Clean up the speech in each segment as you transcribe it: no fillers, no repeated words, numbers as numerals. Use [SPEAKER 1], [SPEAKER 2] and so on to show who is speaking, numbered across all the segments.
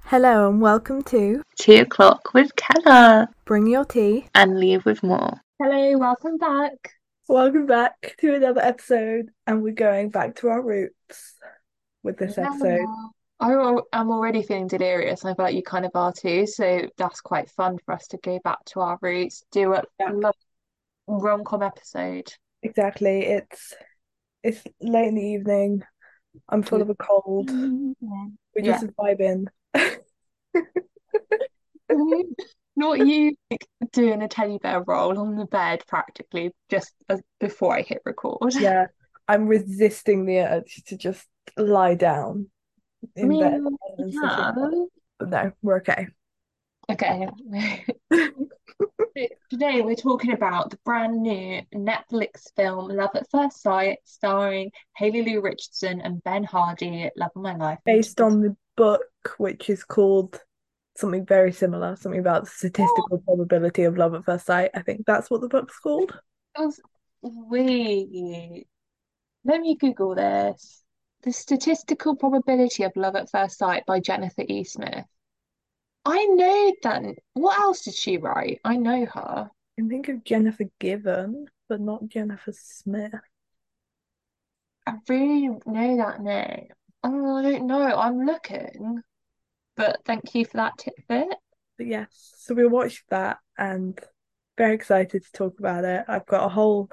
[SPEAKER 1] Hello and welcome to
[SPEAKER 2] 2 o'clock with Keller
[SPEAKER 1] Bring Your Tea.
[SPEAKER 2] and Leave with More.
[SPEAKER 3] Hello, welcome back.
[SPEAKER 1] Welcome back to another episode, and we're going back to our roots with this
[SPEAKER 3] Yeah.
[SPEAKER 1] episode.
[SPEAKER 3] I'm already feeling delirious. I feel like you kind of are too. So that's quite fun for us to go back to our roots, do a
[SPEAKER 1] Yeah,
[SPEAKER 3] rom-com episode.
[SPEAKER 1] exactly. It's late in the evening. I'm full of a cold. We're
[SPEAKER 3] Yeah.
[SPEAKER 1] just vibing.
[SPEAKER 3] Not you like, doing a teddy bear roll on the bed practically just before I hit record.
[SPEAKER 1] Yeah, I'm resisting the urge to just lie down
[SPEAKER 3] I
[SPEAKER 1] in bed
[SPEAKER 3] mean,
[SPEAKER 1] and
[SPEAKER 3] you
[SPEAKER 1] sitting there.
[SPEAKER 3] can.
[SPEAKER 1] But no, we're okay.
[SPEAKER 3] Okay. Today we're talking about the brand new Netflix film Love at First Sight, starring Hayley Lou Richardson and Ben Hardy, Love of My Life.
[SPEAKER 1] Based on the book, which is called something very similar, something about the
[SPEAKER 3] Oh,
[SPEAKER 1] statistical probability of love at first sight. I think that's what the book's called.
[SPEAKER 3] it wait. Let me Google this. The Statistical Probability of Love at First Sight by Jennifer E. Smith. I know that. What else did she write? I know her.
[SPEAKER 1] I can think of Jennifer Given, but not Jennifer Smith.
[SPEAKER 3] I really know that name. Oh, I don't know. I'm looking. But thank you for that tidbit.
[SPEAKER 1] But yes, so we watched that and very excited to talk about it. I've got a whole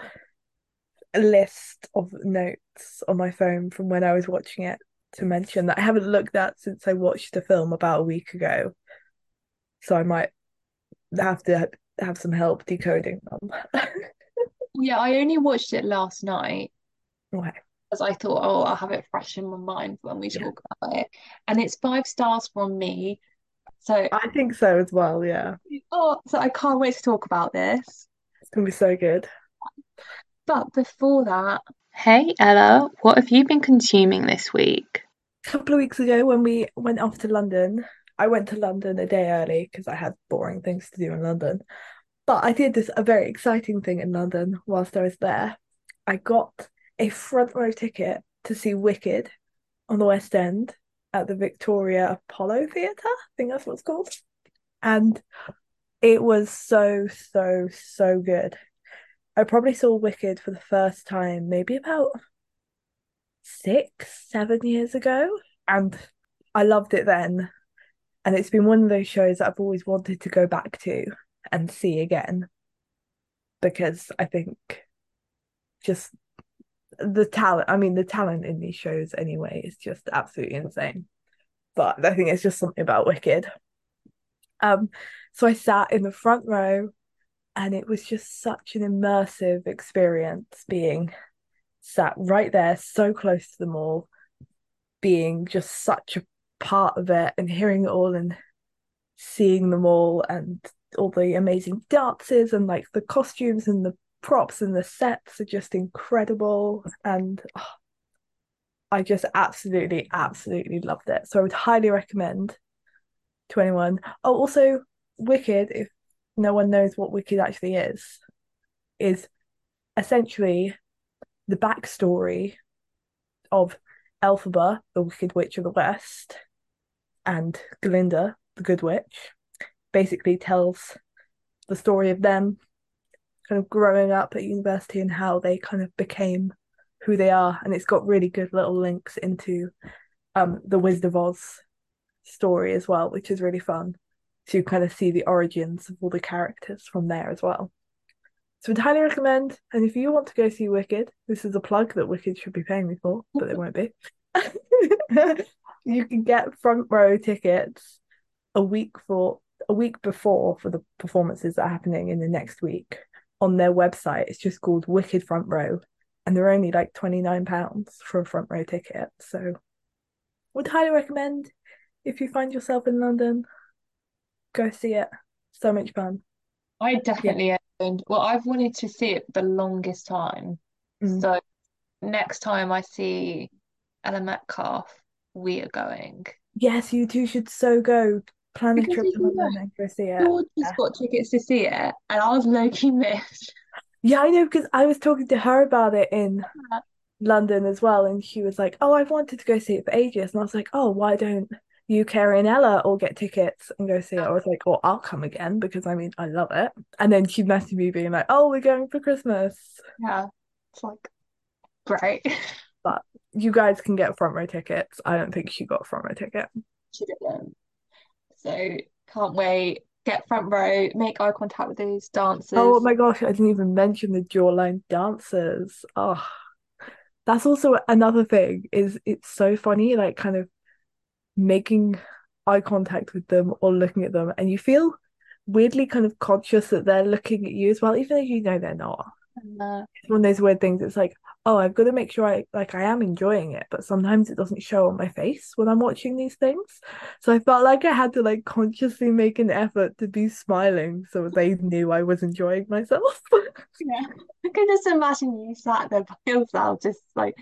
[SPEAKER 1] list of notes on my phone from when I was watching it to mention that I haven't looked at since I watched the film about a week ago. So I might have to have some help decoding them.
[SPEAKER 3] Yeah, I only watched it last night
[SPEAKER 1] Okay.
[SPEAKER 3] because I thought, oh, I'll have it fresh in my mind when we
[SPEAKER 1] Yeah,
[SPEAKER 3] talk about it. And it's 5 stars from me. So,
[SPEAKER 1] I think so as well. Yeah,
[SPEAKER 3] so I can't wait to talk about this.
[SPEAKER 1] it's gonna be so good.
[SPEAKER 3] But before that,
[SPEAKER 2] Hey Ella, what have you been consuming this week?
[SPEAKER 1] A couple of weeks ago, when we went off to London, I went to London a day early because I had boring things to do in London. But I did this a very exciting thing in London whilst I was there. I got a front row ticket to see Wicked on the West End at the Victoria Apollo Theatre. I think that's what it's called. And it was so, so, so good. I probably saw Wicked for the first time maybe about 6, 7 years ago. And I loved it then. And it's been one of those shows that I've always wanted to go back to and see again because I think just the talent, I mean, the talent in these shows anyway is just absolutely insane. But I think it's just something about Wicked. Um, so I sat in the front row and it was just such an immersive experience being sat right there, so close to them all, being just such a part of it and hearing it all and seeing them all and all the amazing dances and like the costumes and the props and the sets are just incredible. And I just absolutely, absolutely loved it. So I would highly recommend to anyone. Oh, also, Wicked, if no one knows what Wicked actually is essentially the backstory of Elphaba, the Wicked Witch of the West, and Glinda, the Good Witch. Basically tells the story of them kind of growing up at university and how they kind of became who they are. And it's got really good little links into the Wizard of Oz story as well, which is really fun to kind of see the origins of all the characters from there as well. So I'd highly recommend. And if you want to go see Wicked, this is a plug that Wicked should be paying me for, but they won't be. You can get front row tickets a week before for the performances that are happening in the next week on their website. It's just called Wicked Front Row, and they're only like £29 for a front row ticket. So would highly recommend if you find yourself in London, go see it. So much fun.
[SPEAKER 3] I
[SPEAKER 1] Yeah.
[SPEAKER 3] definitely owned. Well, I've wanted to see it for the longest time.
[SPEAKER 1] Mm.
[SPEAKER 3] So next time I see Ella Metcalf, we are going.
[SPEAKER 1] Yes, you two should so go. Plan a
[SPEAKER 3] Because
[SPEAKER 1] trip
[SPEAKER 3] you
[SPEAKER 1] to
[SPEAKER 3] know,
[SPEAKER 1] London and go see it.
[SPEAKER 3] George just
[SPEAKER 1] Yeah.
[SPEAKER 3] got tickets to see it, and I was low-key missed.
[SPEAKER 1] Yeah, I know because I was talking to her about it in London as well, and she was like, "Oh, I've wanted to go see it for ages," and I was like, "Oh, why don't you, Carrie, and Ella all get tickets and go see it. I was like, well, I'll come again because I mean, I love it. And then she messaged me being like, oh, we're going for Christmas.
[SPEAKER 3] Yeah, it's like great.
[SPEAKER 1] But you guys can get front row tickets. I don't think she got a front row ticket.
[SPEAKER 3] She didn't. So can't wait. Get front row, make eye contact with those
[SPEAKER 1] Oh
[SPEAKER 3] dancers.
[SPEAKER 1] my gosh, I didn't even mention the jawline dancers. Oh, that's also another thing, is it's so funny, like kind of making eye contact with them or looking at them, and you feel weirdly kind of conscious that they're looking at you as well, even though you know they're not.
[SPEAKER 3] And,
[SPEAKER 1] It's one of those weird things. It's like, oh, I've got to make sure I am enjoying it, but sometimes it doesn't show on my face when I'm watching these things. So I felt like I had to like consciously make an effort to be smiling so they knew I was enjoying myself.
[SPEAKER 3] yeah, I can just imagine you sat there by yourself, just like,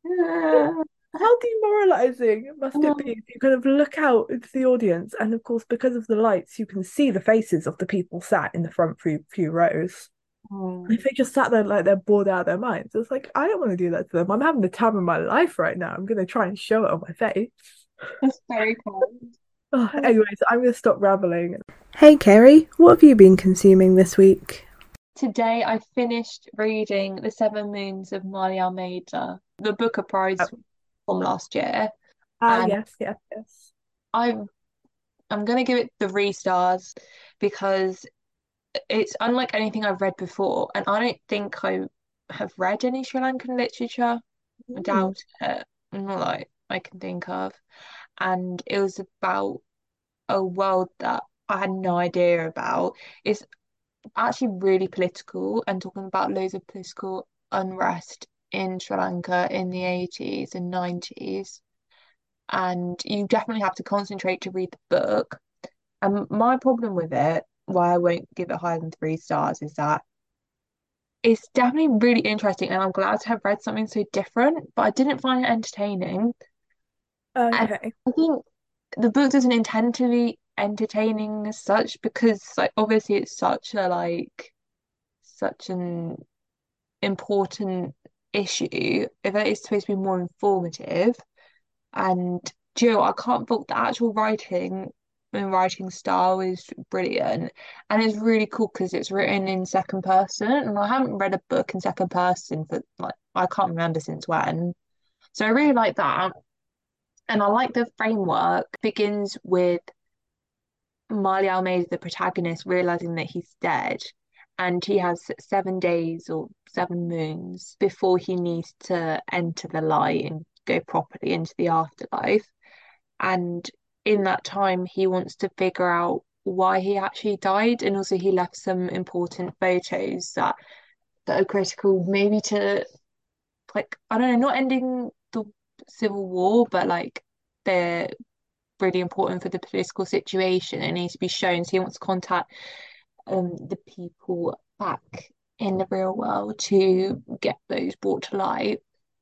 [SPEAKER 3] uh,
[SPEAKER 1] How demoralizing must it be
[SPEAKER 3] um,
[SPEAKER 1] if you kind of look out into the audience, and of course, because of the lights, you can see the faces of the people sat in the front few rows. If they just sat there like they're bored out of their minds, it's like I don't want to do that to them. I'm having the time of my life right now. I'm gonna try and show it on my face.
[SPEAKER 3] that's very kind.
[SPEAKER 1] Oh, anyways, I'm gonna stop rambling. Hey Kerry, what have you been consuming this week?
[SPEAKER 3] Today I finished reading The Seven Moons of Marley Almeida, the Booker Prize
[SPEAKER 1] Oh,
[SPEAKER 3] from last year, and
[SPEAKER 1] yes, yes, yes.
[SPEAKER 3] I'm I'm gonna give it 3 stars because it's unlike anything I've read before, and I don't think I have read any Sri Lankan literature. I
[SPEAKER 1] Mm.
[SPEAKER 3] doubt it, not like I can think of. And it was about a world that I had no idea about. It's actually really political and talking about loads of political unrest in Sri Lanka in the 80s and 90s. And you definitely have to concentrate to read the book. And my problem with it, why I won't give it higher than 3 stars, is that it's definitely really interesting. And I'm glad to have read something so different, but I didn't find it entertaining. And
[SPEAKER 1] Okay.
[SPEAKER 3] I think the book doesn't intend to be entertaining as such because like obviously it's such an important issue. If it is supposed to be more informative and Jill, I can't fault the actual writing and writing style is brilliant. And it's really cool because it's written in second person. And I haven't read a book in second person for like I can't remember since when. So I really like that. And I like the framework begins with Marley Almeida, the protagonist, realizing that he's dead and he has 7 days or 7 moons before he needs to enter the light and go properly into the afterlife. And in that time, he wants to figure out why he actually died. And also, he left some important photos that are critical, maybe to like, I don't know, not ending the civil war, but like they're really important for the political situation. It needs to be shown. So he wants to contact the people back in the real world to get those brought to light.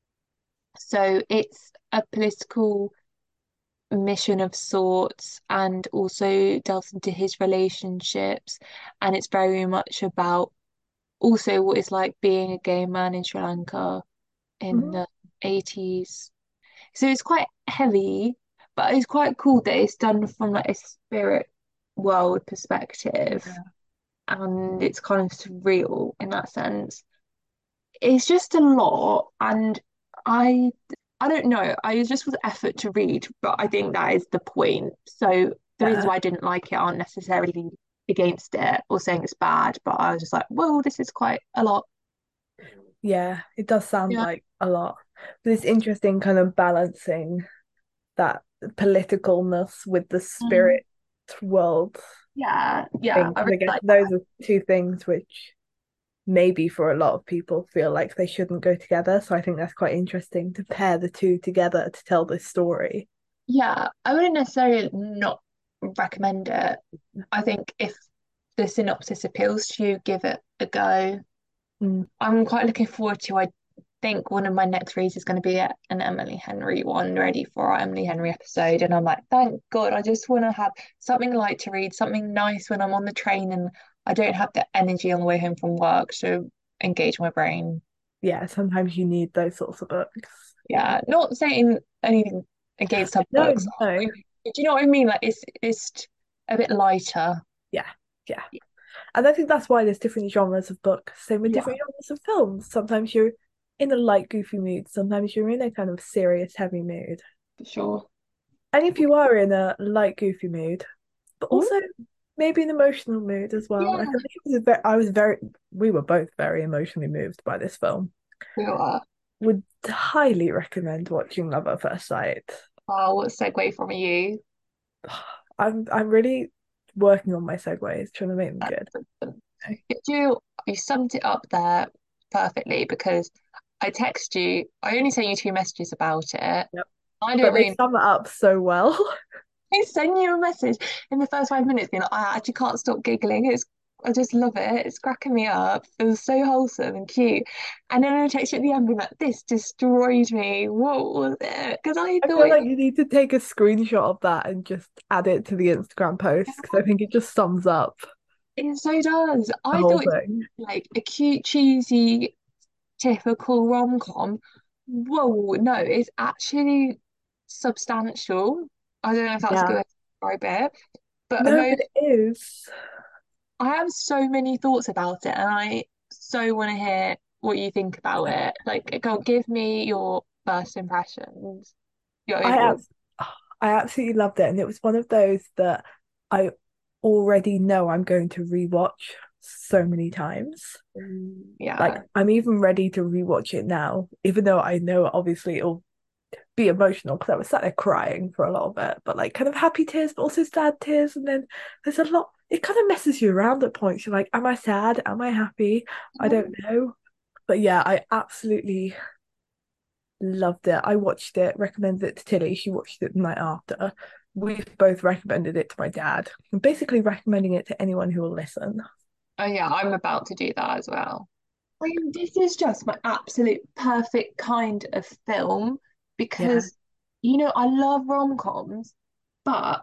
[SPEAKER 3] So it's a political mission of sorts and also delves into his relationships. And it's very much about also what it's like being a gay man in Sri Lanka in
[SPEAKER 1] Mhm.
[SPEAKER 3] the 80s. So it's quite heavy, but it's quite cool that it's done from like a spirit world perspective and it's kind of surreal in that sense. It's just a lot and I I don't know. I just was effort to read, but I think that is the point. So the reasons
[SPEAKER 1] Yeah.
[SPEAKER 3] why I didn't like it aren't necessarily against it or saying it's bad, but I was just like, well, this is quite a lot.
[SPEAKER 1] Yeah, it does sound
[SPEAKER 3] Yeah.
[SPEAKER 1] like a lot. But it's interesting kind of balancing that politicalness with the
[SPEAKER 3] Mm,
[SPEAKER 1] spirit world
[SPEAKER 3] yeah,
[SPEAKER 1] thing.
[SPEAKER 3] I
[SPEAKER 1] Because I
[SPEAKER 3] really
[SPEAKER 1] guess
[SPEAKER 3] like that.
[SPEAKER 1] those are two things which maybe for a lot of people feel like they shouldn't go together. So I think that's quite interesting to pair the two together to tell this story.
[SPEAKER 3] Yeah, I wouldn't necessarily not recommend it. I think if the synopsis appeals to you, give it a go.
[SPEAKER 1] Mm.
[SPEAKER 3] I'm quite looking forward to, I think one of my next reads is going to be an Emily Henry one ready for our Emily Henry episode. And I'm like, thank God, I just want to have something light to read, something nice when I'm on the train and I don't have the energy on the way home from work to engage my brain.
[SPEAKER 1] Yeah, sometimes you need those sorts of books.
[SPEAKER 3] Yeah, not saying anything against her
[SPEAKER 1] No,
[SPEAKER 3] books.
[SPEAKER 1] no.
[SPEAKER 3] Do you know what I mean? Like it's a bit lighter.
[SPEAKER 1] Yeah, yeah. And I think that's why there's different genres of books. Same with
[SPEAKER 3] Yeah,
[SPEAKER 1] different genres of films. Sometimes you're in a light, goofy mood. Sometimes you're in a kind of serious, heavy mood.
[SPEAKER 3] for sure.
[SPEAKER 1] And if you are in a light, goofy mood, but
[SPEAKER 3] Mm,
[SPEAKER 1] also maybe an emotional mood as well. Like I
[SPEAKER 3] yeah,
[SPEAKER 1] think I was very, we were both very emotionally moved by this film.
[SPEAKER 3] we are.
[SPEAKER 1] Would highly recommend watching Love at First Sight.
[SPEAKER 3] Oh, what segue from you?
[SPEAKER 1] I'm really working on my segues, trying to make them good.
[SPEAKER 3] You summed it up there perfectly because I text you. I only sent you two messages about it.
[SPEAKER 1] Yep.
[SPEAKER 3] I
[SPEAKER 1] But
[SPEAKER 3] don't
[SPEAKER 1] they
[SPEAKER 3] really.
[SPEAKER 1] sum it up so well.
[SPEAKER 3] I send you a message in the first 5 minutes, being like, I actually can't stop giggling. I just love it. It's cracking me up. It was so wholesome and cute. And then I text you at the end, being like, this destroyed me. What was it? Because I
[SPEAKER 1] I
[SPEAKER 3] thought
[SPEAKER 1] feel like you need to take a screenshot of that and just add it to the Instagram post because I think it just sums up
[SPEAKER 3] it so does.
[SPEAKER 1] the
[SPEAKER 3] I
[SPEAKER 1] whole
[SPEAKER 3] thought it
[SPEAKER 1] thing.
[SPEAKER 3] was like a cute, cheesy, typical rom-com. Whoa, no, it's actually substantial. I don't know if that's a good
[SPEAKER 1] Yeah.
[SPEAKER 3] way to describe it, but
[SPEAKER 1] No, but it is.
[SPEAKER 3] I have so many thoughts about it, and I so want to hear what you think about it. Like, go give me your first impressions, your
[SPEAKER 1] I
[SPEAKER 3] overall.
[SPEAKER 1] abs I absolutely loved it, and it was one of those that I already know I'm going to rewatch so many times. Like
[SPEAKER 3] Yeah,
[SPEAKER 1] I'm even ready to rewatch it now, even though I know obviously it'll be emotional because I was sat there crying for a lot of it, but like kind of happy tears, but also sad tears, and then there's a lot. It kind of messes you around at points. You're like, am I sad? Am I happy? I don't know. But yeah, I absolutely loved it. I watched it, recommended it to Tilly. She watched it the night after. We've both recommended it to my dad. I'm basically recommending it to anyone who will listen.
[SPEAKER 3] oh yeah, I'm about to do that as well. I mean, this is just my absolute perfect kind of film
[SPEAKER 1] Yeah,
[SPEAKER 3] because, I love rom-coms, but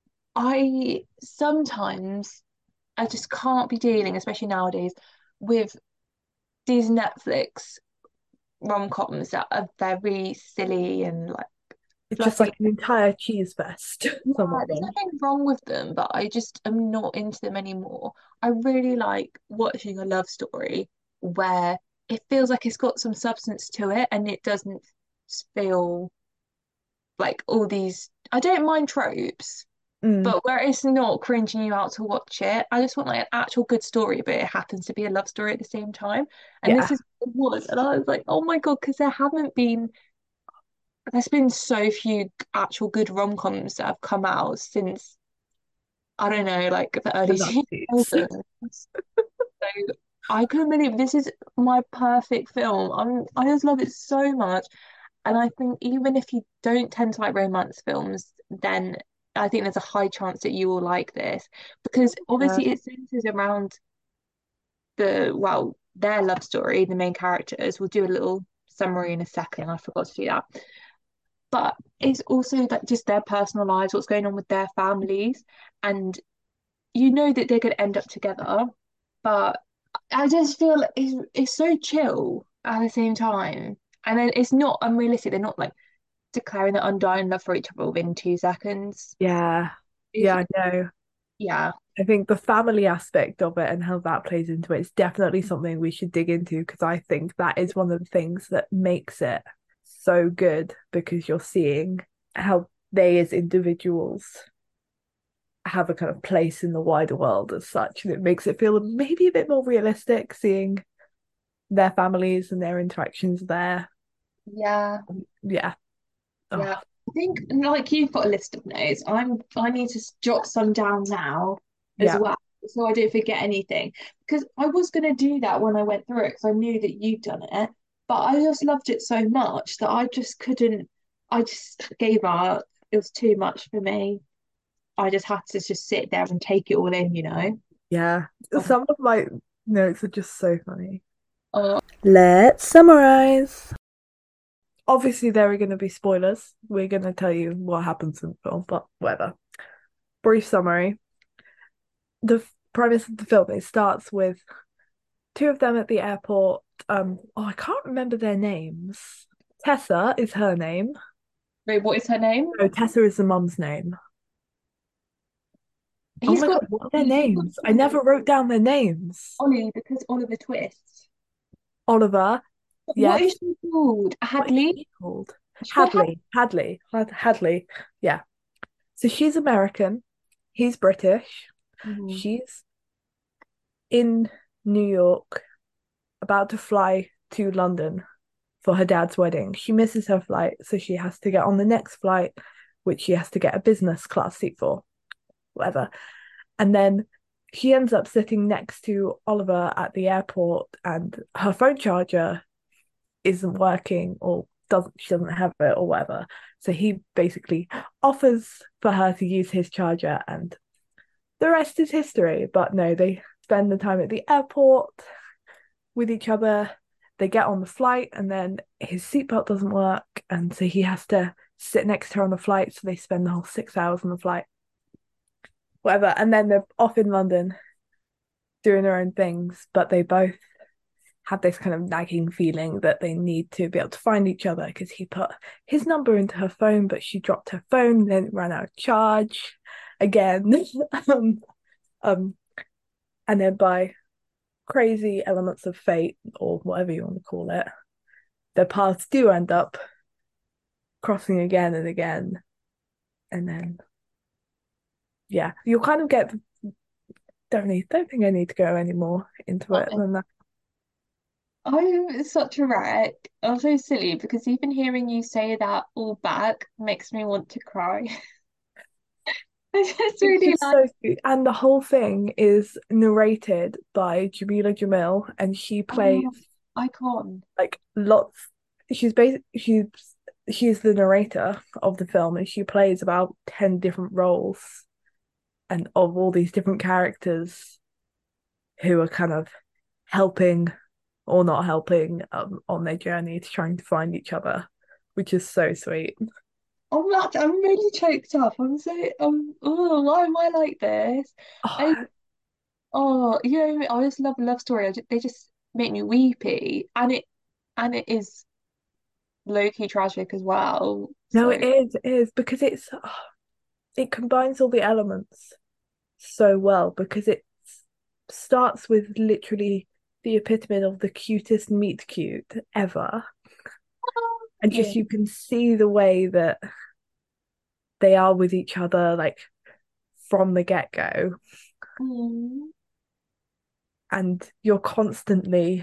[SPEAKER 3] I sometimes I just can't be dealing, especially nowadays, with these Netflix rom-coms that are very silly and like
[SPEAKER 1] it's just
[SPEAKER 3] fluffy.
[SPEAKER 1] like an entire cheese fest.
[SPEAKER 3] Yeah,
[SPEAKER 1] Some of
[SPEAKER 3] there's
[SPEAKER 1] them.
[SPEAKER 3] nothing wrong with them, but I just am not into them anymore. I really like watching a love story where it feels like it's got some substance to it and it doesn't feel like all these. I don't mind tropes,
[SPEAKER 1] Mm,
[SPEAKER 3] but where it's not cringing you out to watch it, I just want like an actual good story, but it happens to be a love story at the same time. And this
[SPEAKER 1] yeah,
[SPEAKER 3] is what it was, and I was like, oh my God, because there's been so few actual good rom-coms that have come out since I don't know, like the
[SPEAKER 1] the
[SPEAKER 3] early
[SPEAKER 1] Nazis.
[SPEAKER 3] 2000s. So I couldn't believe this is my perfect film. I just love it so much. And I think even if you don't tend to like romance films, then I think there's a high chance that you will like this because
[SPEAKER 1] Yeah,
[SPEAKER 3] obviously it centers around their love story, the main characters. We'll do a little summary in a second. I forgot to do that. But it's also like just their personal lives, what's going on with their families, and you know that they're going to end up together, but I just feel like it's so chill at the same time. And then it's not unrealistic. They're not like declaring their undying love for each other within 2 seconds.
[SPEAKER 1] yeah,
[SPEAKER 3] It's,
[SPEAKER 1] yeah, I know.
[SPEAKER 3] yeah,
[SPEAKER 1] I think the family aspect of it and how that plays into it is definitely something we should dig into because I think that is one of the things that makes it so good because you're seeing how they as individuals have a kind of place in the wider world as such, and it makes it feel maybe a bit more realistic seeing their families and their interactions there.
[SPEAKER 3] yeah,
[SPEAKER 1] Yeah. Oh,
[SPEAKER 3] yeah. I think like you've got a list of notes. I need to jot some down now as
[SPEAKER 1] yeah.
[SPEAKER 3] well, so I don't forget anything. Because I was gonna do that when I went through it, because I knew that you'd done it. But I just loved it so much that I just couldn't. I just gave up. It was too much for me. I just had to just sit there and take it all in.
[SPEAKER 1] Yeah.
[SPEAKER 3] Oh,
[SPEAKER 1] Some of my notes are just so funny.
[SPEAKER 3] oh,
[SPEAKER 1] Let's summarize. Obviously, there are going to be spoilers. We're going to tell you what happens in the film, but whatever. Brief summary. The premise of the film, it starts with two of them at the airport. I can't remember their names. Tessa is her name.
[SPEAKER 3] wait, what is her name?
[SPEAKER 1] No, Tessa is the mum's name. Oh
[SPEAKER 3] He's
[SPEAKER 1] my
[SPEAKER 3] got
[SPEAKER 1] God, what are their names? I never wrote down their names.
[SPEAKER 3] Ollie because Oliver Twist.
[SPEAKER 1] Oliver,
[SPEAKER 3] What is
[SPEAKER 1] yes.
[SPEAKER 3] she called?
[SPEAKER 1] What is
[SPEAKER 3] Hadley?
[SPEAKER 1] she called?
[SPEAKER 3] She called
[SPEAKER 1] Hadley. Yeah. So she's American. He's British.
[SPEAKER 3] Hadley.
[SPEAKER 1] She's in New York, about to fly to London for her dad's wedding. She misses her flight, so she has to get on the next flight, which she has to get a business class seat for, whatever. And then she ends up sitting next to Oliver at the airport, and her phone charger isn't working or doesn't she doesn't have it or whatever. So he basically offers for her to use his charger, and the rest is history. But no, they spend the time at the airport with each other. They get on the flight, and then his seatbelt doesn't work, and so he has to sit next to her on the flight. So they spend the whole 6 hours on the flight, whatever. And then they're off in London doing their own things, but they both have this kind of nagging feeling that they need to be able to find each other because he put his number into her phone, but she dropped her phone, then it ran out of charge again. um, um, and then by crazy elements of fate, or whatever you want to call it, their paths do end up crossing again and again. And then, yeah, you'll kind of get don't think I need to go any more into it
[SPEAKER 3] Oh,
[SPEAKER 1] than that.
[SPEAKER 3] I'm such a wreck. I'm so silly because even hearing you say that all back makes me want to cry. I just
[SPEAKER 1] It's
[SPEAKER 3] really
[SPEAKER 1] just
[SPEAKER 3] like,
[SPEAKER 1] so sweet. And the whole thing is narrated by Jamila Jamil, and she plays
[SPEAKER 3] oh, icon.
[SPEAKER 1] like lots. She's the narrator of the film, and she plays about 10 different roles and of all these different characters who are kind of helping or not helping on their journey to trying to find each other, which is so sweet.
[SPEAKER 3] I'm really choked up. Oh, why am I like this? I,
[SPEAKER 1] Oh,
[SPEAKER 3] I just love a love story. They just make me weepy, and it is low-key tragic as well.
[SPEAKER 1] no,
[SPEAKER 3] So,
[SPEAKER 1] it is because it combines all the elements so well because it starts with literally the epitome of the cutest meet cute ever. And
[SPEAKER 3] yeah.
[SPEAKER 1] just you can see the way that they are with each other, like from the get-go.
[SPEAKER 3] Mm.
[SPEAKER 1] And you're constantly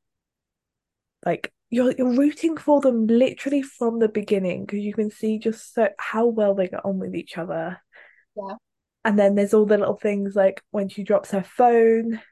[SPEAKER 1] like you're rooting for them literally from the beginning because you can see just so how well they get on with each other.
[SPEAKER 3] Yeah.
[SPEAKER 1] And then there's all the little things like when she drops her phone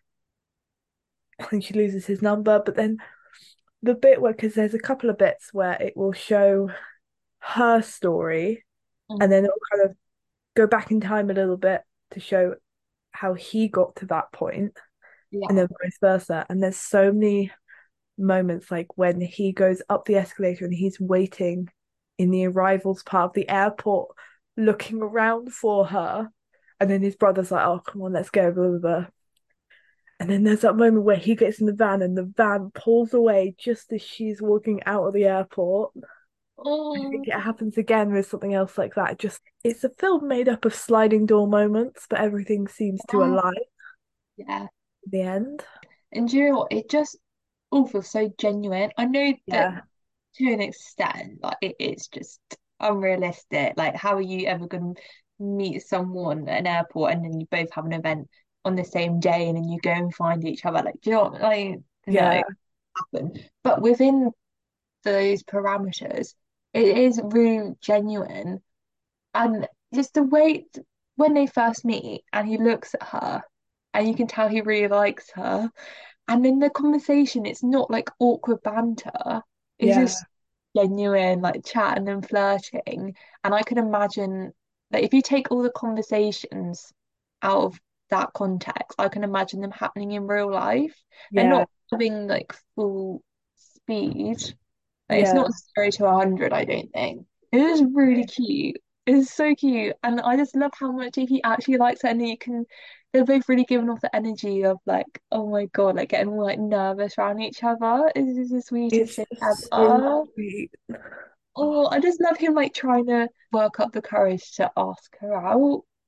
[SPEAKER 1] and she loses his number, but then the bit where because there's a couple of bits where it will show her story and then
[SPEAKER 3] Mm.
[SPEAKER 1] it'll kind of go back in time a little bit to show how he got to that point and
[SPEAKER 3] Yeah.
[SPEAKER 1] then vice versa. And there's so many moments like when he goes up the escalator and he's waiting in the arrivals part of the airport looking around for her. And then his brother's like, oh, come on, let's go, blah, blah, blah. And then there's that moment where he gets in the van and the van pulls away just as she's walking out of the airport. I
[SPEAKER 3] Oh,
[SPEAKER 1] think it happens again with something else like that. Just it's a film made up of sliding door moments, but everything seems to
[SPEAKER 3] yeah.
[SPEAKER 1] align
[SPEAKER 3] Yeah.
[SPEAKER 1] in the end.
[SPEAKER 3] And do you know what? It just all feels so genuine. I know that
[SPEAKER 1] Yeah.
[SPEAKER 3] to an extent, like it is just unrealistic. Like, how are you ever going to meet someone at an airport and then you both have an event on the same day and then you go and find each other? Like, do you know what? Like, no,
[SPEAKER 1] Yeah.
[SPEAKER 3] happen. But within those parameters, it is really genuine. And just the way when they first meet and he looks at her and you can tell he really likes her. And in the conversation, it's not like awkward banter. It's
[SPEAKER 1] Yeah.
[SPEAKER 3] just genuine, like chatting and flirting. And I can imagine that if you take all the conversations out of that context, I can imagine them happening in real life and
[SPEAKER 1] Yeah.
[SPEAKER 3] not having like full speed. Like, it's
[SPEAKER 1] Yeah.
[SPEAKER 3] not 0 to 100, I don't think. It is really cute. It's so cute. And I just love how much he actually likes her and they're both really giving off the energy of like, oh my God, like getting all like nervous around each other. It's just the sweetest
[SPEAKER 1] It's
[SPEAKER 3] thing
[SPEAKER 1] just so
[SPEAKER 3] ever.
[SPEAKER 1] sweet. Oh,
[SPEAKER 3] Oh, I just love him like trying to work up the courage to ask her out.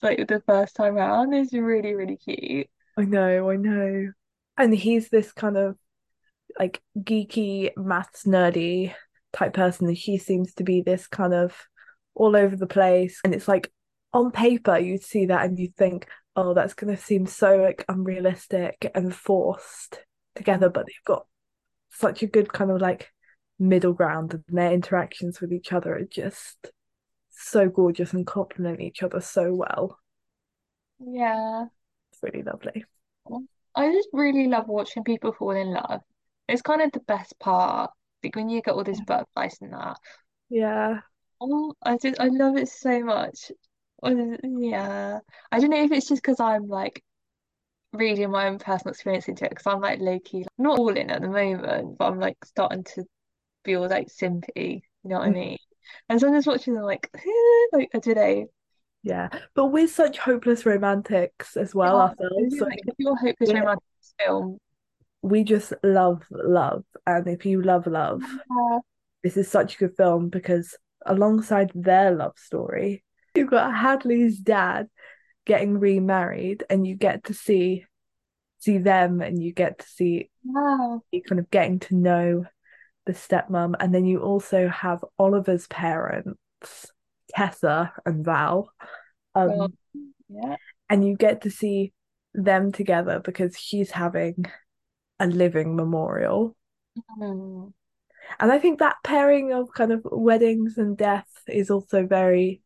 [SPEAKER 3] like the first time around is really, really cute.
[SPEAKER 1] I know, I know. And he's this kind of like geeky, maths nerdy type person, and she seems to be this kind of all over the place. And it's like on paper, you'd see that and you'd think, oh, that's gonna seem so like unrealistic and forced together, but they've got such a good kind of like middle ground, and their interactions with each other are just so gorgeous and complement each other so well.
[SPEAKER 3] Yeah.
[SPEAKER 1] It's really lovely.
[SPEAKER 3] I just really love watching people fall in love. It's kind of the best part. Like when you get all these butterflies and that.
[SPEAKER 1] Yeah.
[SPEAKER 3] Oh, I love it so much. Yeah. I don't know if it's just because I'm like reading my own personal experience into it because I'm like low key, like, not all in at the moment, but I'm like starting to feel like sympathy. You know what I
[SPEAKER 1] Mm.
[SPEAKER 3] mean? And so I'm just watching them like, like I don't know.
[SPEAKER 1] Yeah. But we're such hopeless romantics as well
[SPEAKER 3] Yeah,
[SPEAKER 1] ourselves.
[SPEAKER 3] like if you're a hopeless
[SPEAKER 1] We're,
[SPEAKER 3] romantic film,
[SPEAKER 1] we just love love. And if you love love,
[SPEAKER 3] yeah,
[SPEAKER 1] this is such a good film because alongside their love story, you've got Hadley's dad getting remarried and you get to see them and you get to see
[SPEAKER 3] wow,
[SPEAKER 1] you kind of getting to know the stepmom, and then you also have Oliver's parents, Tessa and Val,
[SPEAKER 3] well,
[SPEAKER 1] um,
[SPEAKER 3] yeah.
[SPEAKER 1] and you get to see them together because she's having a living memorial.
[SPEAKER 3] Mm.
[SPEAKER 1] And I think that pairing of kind of weddings and death is also very,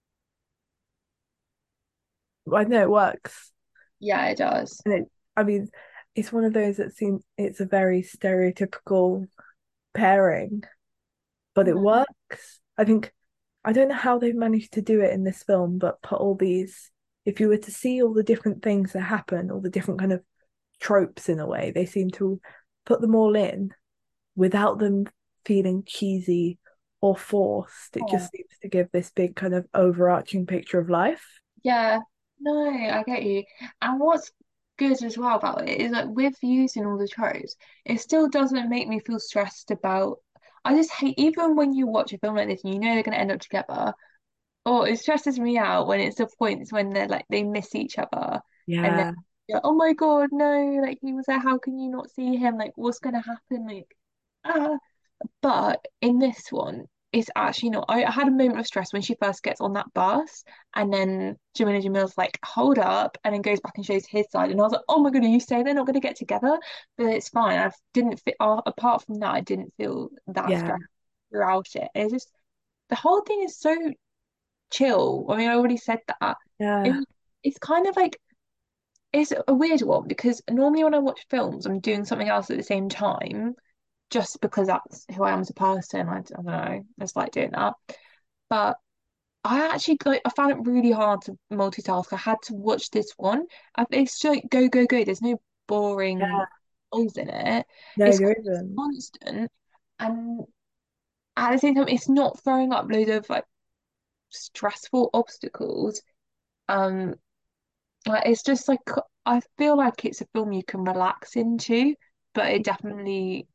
[SPEAKER 1] I know it works.
[SPEAKER 3] Yeah, it does.
[SPEAKER 1] And I mean, it's one of those that seems it's a very stereotypical pairing, but it
[SPEAKER 3] Mm.
[SPEAKER 1] works. I think I don't know how they've managed to do it in this film, but put all these, if you were to see all the different things that happen, all the different kind of tropes in a way, they seem to put them all in without them feeling cheesy or forced. It
[SPEAKER 3] Oh,
[SPEAKER 1] just seems to give this big kind of overarching picture of life.
[SPEAKER 3] yeah, no, I get you. And what's good as well about it is like with using all the tropes, it still doesn't make me feel stressed about. I just hate even when you watch a film like this and you know they're gonna end up together. Or it stresses me out when it's the points when they're like they miss each other and then
[SPEAKER 1] Yeah,
[SPEAKER 3] you're like, oh my God, no, like he was there, how can you not see him? Like what's gonna happen? Like ah. But in this one, it's actually not. I had a moment of stress when she first gets on that bus, and then Jamila Jamil's like, hold up, and then goes back and shows his side. And I was like, oh my God, are you saying they're not going to get together? But it's fine. I didn't fit, apart from that, I didn't feel that
[SPEAKER 1] yeah,
[SPEAKER 3] stress throughout it. It's just, the whole thing is so chill. I mean, I already said that.
[SPEAKER 1] yeah,
[SPEAKER 3] It, it's kind of like, it's a weird one because normally when I watch films, I'm doing something else at the same time just because that's who I am as a person. I don't know. I just like doing that. But I actually like I found it really hard to multitask. I had to watch this one. It's just like go, go, go. There's no boring
[SPEAKER 1] yeah.
[SPEAKER 3] holes in it.
[SPEAKER 1] No,
[SPEAKER 3] It's
[SPEAKER 1] there
[SPEAKER 3] quite
[SPEAKER 1] isn't.
[SPEAKER 3] constant. And at the same time, it's not throwing up loads of like stressful obstacles. Um, like, it's just like I feel like it's a film you can relax into, but it definitely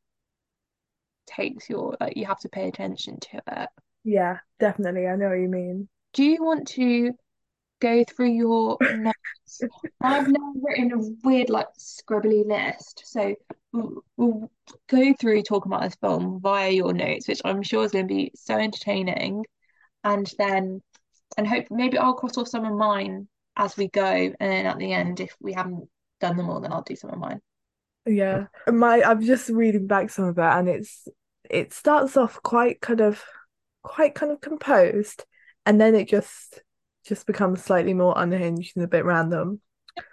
[SPEAKER 3] takes your like you have to pay attention to it.
[SPEAKER 1] Yeah, definitely. I know what you mean.
[SPEAKER 3] Do you want to go through your notes? I've now written a weird, like, scribbly list. So we'll go through talking about this film via your notes, which I'm sure is going to be so entertaining. And then, and hope maybe I'll cross off some of mine as we go. And then at the end, if we haven't done them all, then I'll do some of mine.
[SPEAKER 1] Yeah. I'm just reading back some of it and it starts off quite kind of composed, and then it just becomes slightly more unhinged and a bit random.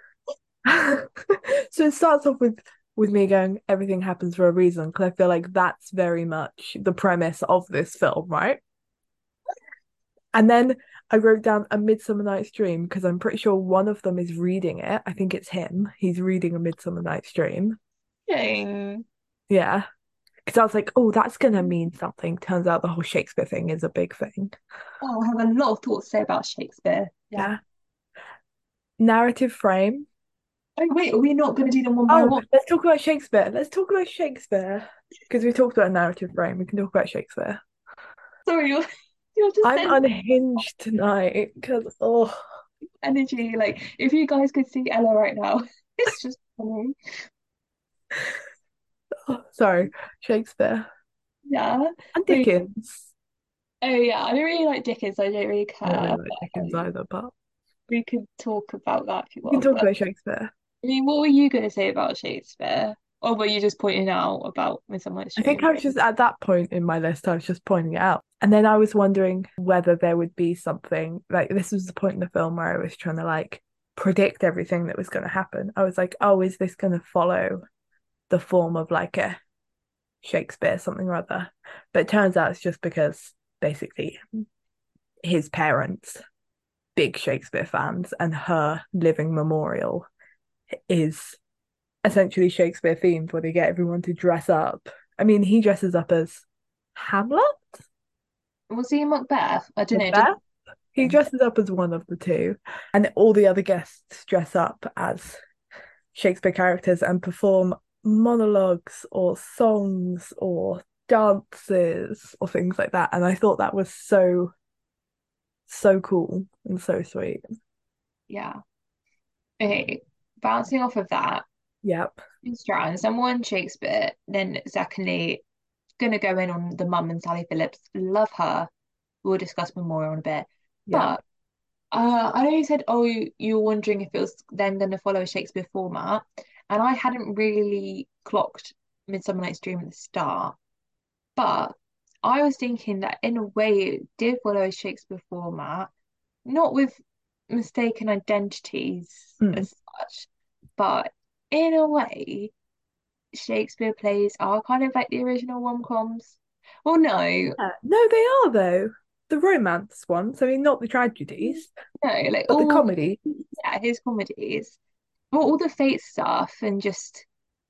[SPEAKER 1] So it starts off with me going, everything happens for a reason, because I feel like that's very much the premise of this film, right? And then I wrote down A Midsummer Night's Dream because I'm pretty sure one of them is reading it. I think it's him. He's reading A Midsummer Night's Dream.
[SPEAKER 3] Yay.
[SPEAKER 1] Yeah. Because I was like, oh, that's gonna mean something. Turns out the whole Shakespeare thing is a big thing.
[SPEAKER 3] Oh, I have a lot of thoughts to say about Shakespeare. Yeah.
[SPEAKER 1] Yeah. Narrative frame.
[SPEAKER 3] Oh, wait, are we not going to do them one by
[SPEAKER 1] Oh,
[SPEAKER 3] one?
[SPEAKER 1] let's talk about Shakespeare. Let's talk about Shakespeare. Because we talked about narrative frame. We can talk about Shakespeare.
[SPEAKER 3] Sorry, you're just
[SPEAKER 1] I'm
[SPEAKER 3] saying.
[SPEAKER 1] unhinged tonight because, oh.
[SPEAKER 3] energy. Like if you guys could see Ella right now, it's just funny.
[SPEAKER 1] Oh, sorry, Shakespeare
[SPEAKER 3] Yeah.
[SPEAKER 1] and
[SPEAKER 3] Wait,
[SPEAKER 1] Dickens.
[SPEAKER 3] oh yeah, I don't really like Dickens, I don't really
[SPEAKER 1] I don't really
[SPEAKER 3] care,
[SPEAKER 1] like
[SPEAKER 3] but
[SPEAKER 1] Dickens either, but
[SPEAKER 3] we could talk about that if you
[SPEAKER 1] we can
[SPEAKER 3] want.
[SPEAKER 1] talk
[SPEAKER 3] But
[SPEAKER 1] about Shakespeare.
[SPEAKER 3] I mean, what were you gonna say about Shakespeare? Or were you just pointing out about Midsummer Night's
[SPEAKER 1] I think
[SPEAKER 3] Dream?
[SPEAKER 1] I was just at that point in my list, I was just pointing it out. And then I was wondering whether there would be something like this was the point in the film where I was trying to like predict everything that was going to happen. I was like, oh, is this going to follow the form of like a Shakespeare something or other? But it turns out it's just because basically his parents, big Shakespeare fans, and her living memorial is essentially Shakespeare themed where they get everyone to dress up. I mean, he dresses up as Hamlet,
[SPEAKER 3] Was he in Macbeth? I don't know. Did
[SPEAKER 1] Macbeth. He dresses up as one of the two, and all the other guests dress up as Shakespeare characters and perform monologues or songs or dances or things like that. And I thought that was so, so cool and so sweet.
[SPEAKER 3] yeah. Okay. Bouncing off of that,
[SPEAKER 1] Yep.
[SPEAKER 3] in strands, number one, Shakespeare. Then secondly, gonna go in on the mum and Sally Phillips. Love her. We'll discuss Memorial in a bit.
[SPEAKER 1] Yep.
[SPEAKER 3] But I know you said, oh, you were wondering if it was then going to follow a Shakespeare format, and I hadn't really clocked Midsummer Night's Dream at the start, but I was thinking that in a way it did follow a Shakespeare format, not with mistaken identities
[SPEAKER 1] Mm.
[SPEAKER 3] as such, but in a way, Shakespeare plays are kind of like the original rom-coms. Well, no,
[SPEAKER 1] No, they are though. The romance ones. I mean, not the tragedies,
[SPEAKER 3] no, like
[SPEAKER 1] but the
[SPEAKER 3] all,
[SPEAKER 1] comedy.
[SPEAKER 3] yeah, his comedies. Well, all the fate stuff and just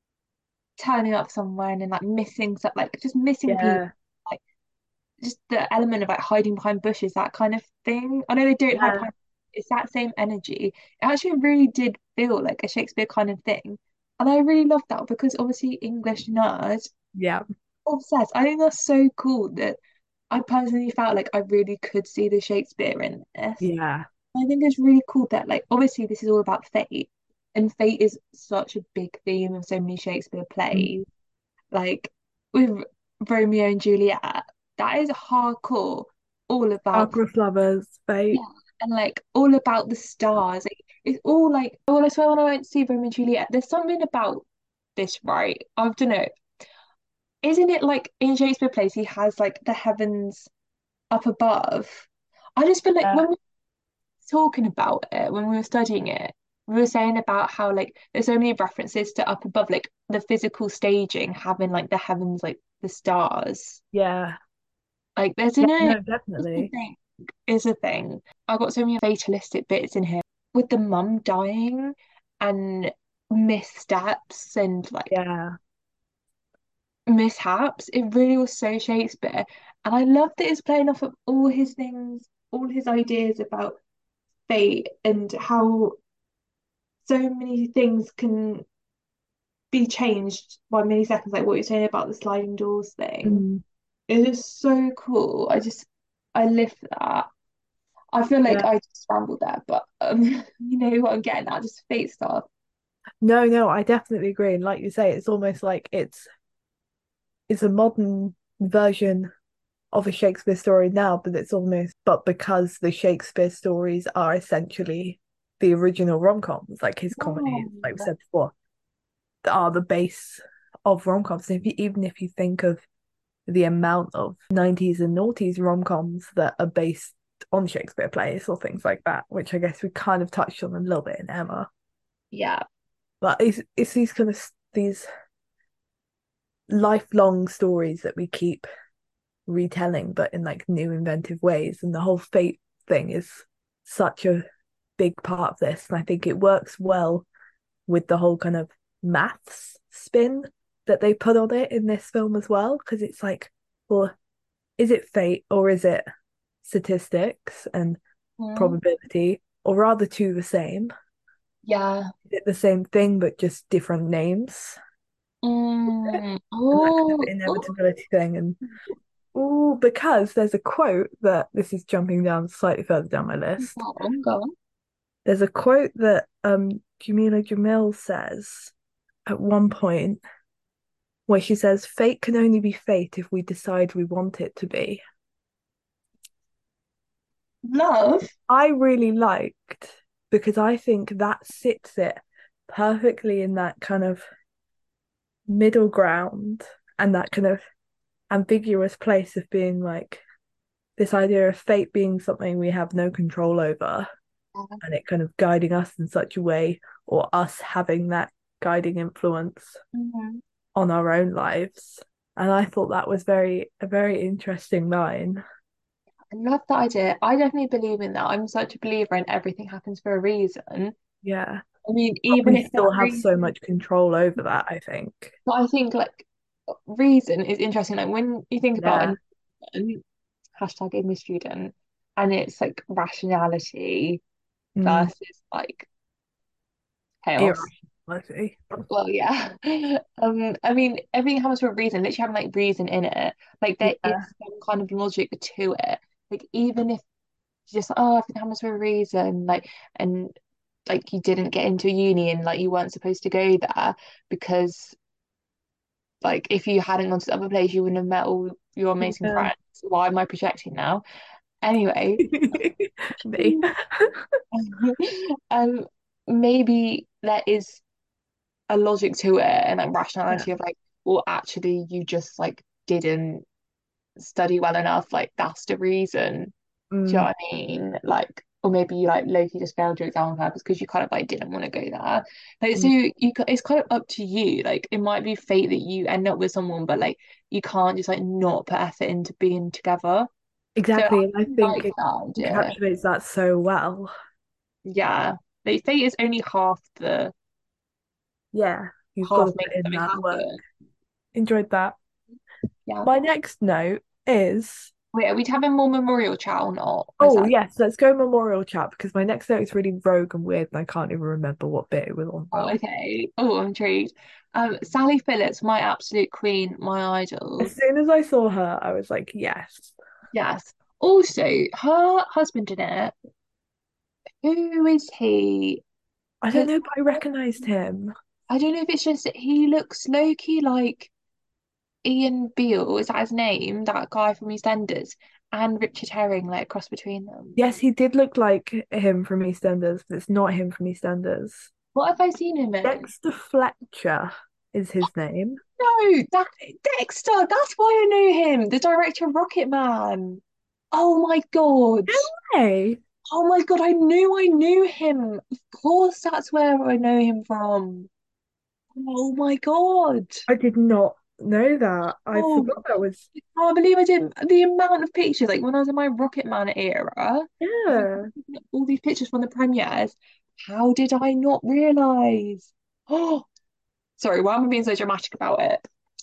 [SPEAKER 3] turning up somewhere and then like missing stuff, like just missing people,
[SPEAKER 1] Yeah.
[SPEAKER 3] like just the element of like hiding behind bushes, that kind of thing. I know they don't hide
[SPEAKER 1] Yeah.
[SPEAKER 3] behind, it's that same energy. It actually really did feel like a Shakespeare kind of thing. And I really love that because obviously English nerd,
[SPEAKER 1] Yeah.
[SPEAKER 3] obsessed. I think that's so cool that I personally felt like I really could see the Shakespeare in this.
[SPEAKER 1] Yeah.
[SPEAKER 3] I think it's really cool that, like, obviously, this is all about fate, and fate is such a big theme of so many Shakespeare
[SPEAKER 1] Mm.
[SPEAKER 3] plays. Like, with Romeo and Juliet, that is hardcore, all about,
[SPEAKER 1] Star Lovers,
[SPEAKER 3] yeah,
[SPEAKER 1] Fate.
[SPEAKER 3] and like, all about the stars. Like, it's all like, oh, I swear when I went to see Romeo and Juliet, there's something about this, right? I don't know. Isn't it like in Shakespeare plays, he has like the heavens up above? I just feel like
[SPEAKER 1] Yeah.
[SPEAKER 3] when talking about it when we were studying it, we were saying about how like there's so many references to up above, like the physical staging having like the heavens, like the stars.
[SPEAKER 1] Yeah.
[SPEAKER 3] Like there's
[SPEAKER 1] Yeah.
[SPEAKER 3] you know,
[SPEAKER 1] No,
[SPEAKER 3] it's a
[SPEAKER 1] definitely.
[SPEAKER 3] thing. It's a thing. I got so many fatalistic bits in here with the mum dying and missteps and like
[SPEAKER 1] Yeah.
[SPEAKER 3] mishaps. It really was so Shakespeare. And I love that it's playing off of all his things, all his ideas about fate and how so many things can be changed by milliseconds, like what you're saying about the sliding doors thing.
[SPEAKER 1] Mm.
[SPEAKER 3] It is so cool. I live for that. I feel like
[SPEAKER 1] Yeah.
[SPEAKER 3] I just rambled there, but you know what I'm getting at, just fate stuff.
[SPEAKER 1] No, no, I definitely agree. And like you say, it's almost like it's a modern version of a Shakespeare story now, but it's almost but because the Shakespeare stories are essentially the original rom-coms, like his comedies, like we
[SPEAKER 3] Yeah.
[SPEAKER 1] said before, are the base of rom-coms. Even if you think of the amount of 90s and noughties rom-coms that are based on Shakespeare plays or things like that, which I guess we kind of touched on a little bit in Emma.
[SPEAKER 3] Yeah.
[SPEAKER 1] But it's these kind of these lifelong stories that we keep retelling, but in like new inventive ways. And the whole fate thing is such a big part of this. And I think it works well with the whole kind of maths spin that they put on it in this film as well. Because it's like, well, is it fate or is it statistics and
[SPEAKER 3] Mm.
[SPEAKER 1] probability, or rather two the same?
[SPEAKER 3] Yeah.
[SPEAKER 1] Is it the same thing but just different names?
[SPEAKER 3] Mm.
[SPEAKER 1] And that kind of
[SPEAKER 3] Oh, oh.
[SPEAKER 1] inevitability thing. And oh, because there's a quote that this is jumping down slightly further down my list.
[SPEAKER 3] Go on, go on.
[SPEAKER 1] There's a quote that Jamila Jamil says at one point where she says, "Fate can only be fate if we decide we want it to be."
[SPEAKER 3] Love.
[SPEAKER 1] I really liked because I think that sits it perfectly in that kind of middle ground and that kind of ambiguous place of being like this idea of fate being something we have no control over and it kind of guiding us in such a way, or us having that guiding influence
[SPEAKER 3] Mhm.
[SPEAKER 1] on our own lives. And I thought that was a very interesting line.
[SPEAKER 3] I love that idea. I definitely believe in that. I'm such a believer in everything happens for a reason.
[SPEAKER 1] Yeah.
[SPEAKER 3] I mean,
[SPEAKER 1] But
[SPEAKER 3] even
[SPEAKER 1] we
[SPEAKER 3] if that
[SPEAKER 1] still have so
[SPEAKER 3] reason,
[SPEAKER 1] much control over that, I think.
[SPEAKER 3] but I think like reason is interesting. Like when you think about
[SPEAKER 1] Yeah.
[SPEAKER 3] an hashtag English student, and it's like rationality
[SPEAKER 1] Mm.
[SPEAKER 3] versus like chaos.
[SPEAKER 1] Irrationality.
[SPEAKER 3] Well, yeah. I mean, everything happens for a reason. Literally having like reason in it. Like there is
[SPEAKER 1] Yeah.
[SPEAKER 3] some kind of logic to it. Like even if just oh everything happens for a reason, like and like you didn't get into uni and like you weren't supposed to go there because like if you hadn't gone to the other place you wouldn't have met all your amazing
[SPEAKER 1] Yeah.
[SPEAKER 3] friends. Why am I projecting now? Anyway,
[SPEAKER 1] Me.
[SPEAKER 3] um maybe there is a logic to it and like
[SPEAKER 1] Yeah.
[SPEAKER 3] rationality of like, well, actually, you just like didn't study well enough. Like that's the reason. Do you know
[SPEAKER 1] Mm.
[SPEAKER 3] what I mean? Like, or maybe you like Loki just failed your exam on purpose because you kind of like didn't want to go there. Like, so
[SPEAKER 1] Mm.
[SPEAKER 3] it's kind of up to you. Like, it might be fate that you end up with someone, but like you can't just like not put effort into being together. So I
[SPEAKER 1] Exactly. And I think
[SPEAKER 3] like
[SPEAKER 1] it
[SPEAKER 3] that idea.
[SPEAKER 1] encapsulates that so well.
[SPEAKER 3] Yeah. Like fate is only
[SPEAKER 1] Yeah. You've got
[SPEAKER 3] half
[SPEAKER 1] to put
[SPEAKER 3] making
[SPEAKER 1] in
[SPEAKER 3] something
[SPEAKER 1] that work.
[SPEAKER 3] happen.
[SPEAKER 1] Enjoyed that.
[SPEAKER 3] Yeah.
[SPEAKER 1] My next note is,
[SPEAKER 3] Wait, are we having more memorial chat or not? Or is
[SPEAKER 1] oh
[SPEAKER 3] that
[SPEAKER 1] yes, let's go memorial chat because my next note is really rogue and weird and I can't even remember what bit it was on
[SPEAKER 3] oh,
[SPEAKER 1] about.
[SPEAKER 3] okay? Oh, I'm intrigued. Sally Phillips, my absolute queen, my
[SPEAKER 1] As
[SPEAKER 3] idol.
[SPEAKER 1] soon as I saw her, I was like, yes.
[SPEAKER 3] Yes. Also, her husband in it, who is he?
[SPEAKER 1] I don't
[SPEAKER 3] Because
[SPEAKER 1] know, but I recognized him.
[SPEAKER 3] I don't know if it's just that he looks Loki like Ian Beale, is that his name? That guy from EastEnders, and Richard Herring, like cross between them.
[SPEAKER 1] Yes, he did look like him from EastEnders, but it's not him from EastEnders.
[SPEAKER 3] What have I seen him in?
[SPEAKER 1] Dexter Fletcher is his name.
[SPEAKER 3] No, that Dexter. That's why I know him, the director of Rocket Man. Oh my God.
[SPEAKER 1] Hey,
[SPEAKER 3] Oh my God, I knew him. Of course, that's where I know him from. Oh my God.
[SPEAKER 1] I did not know that. I
[SPEAKER 3] Oh,
[SPEAKER 1] forgot that was.
[SPEAKER 3] I can't believe I didn't. The amount of pictures, like when I was in my Rocket Man era, and
[SPEAKER 1] Yeah.
[SPEAKER 3] all these pictures from the premieres, how did I not realize? Oh, sorry, why am I being so dramatic about it?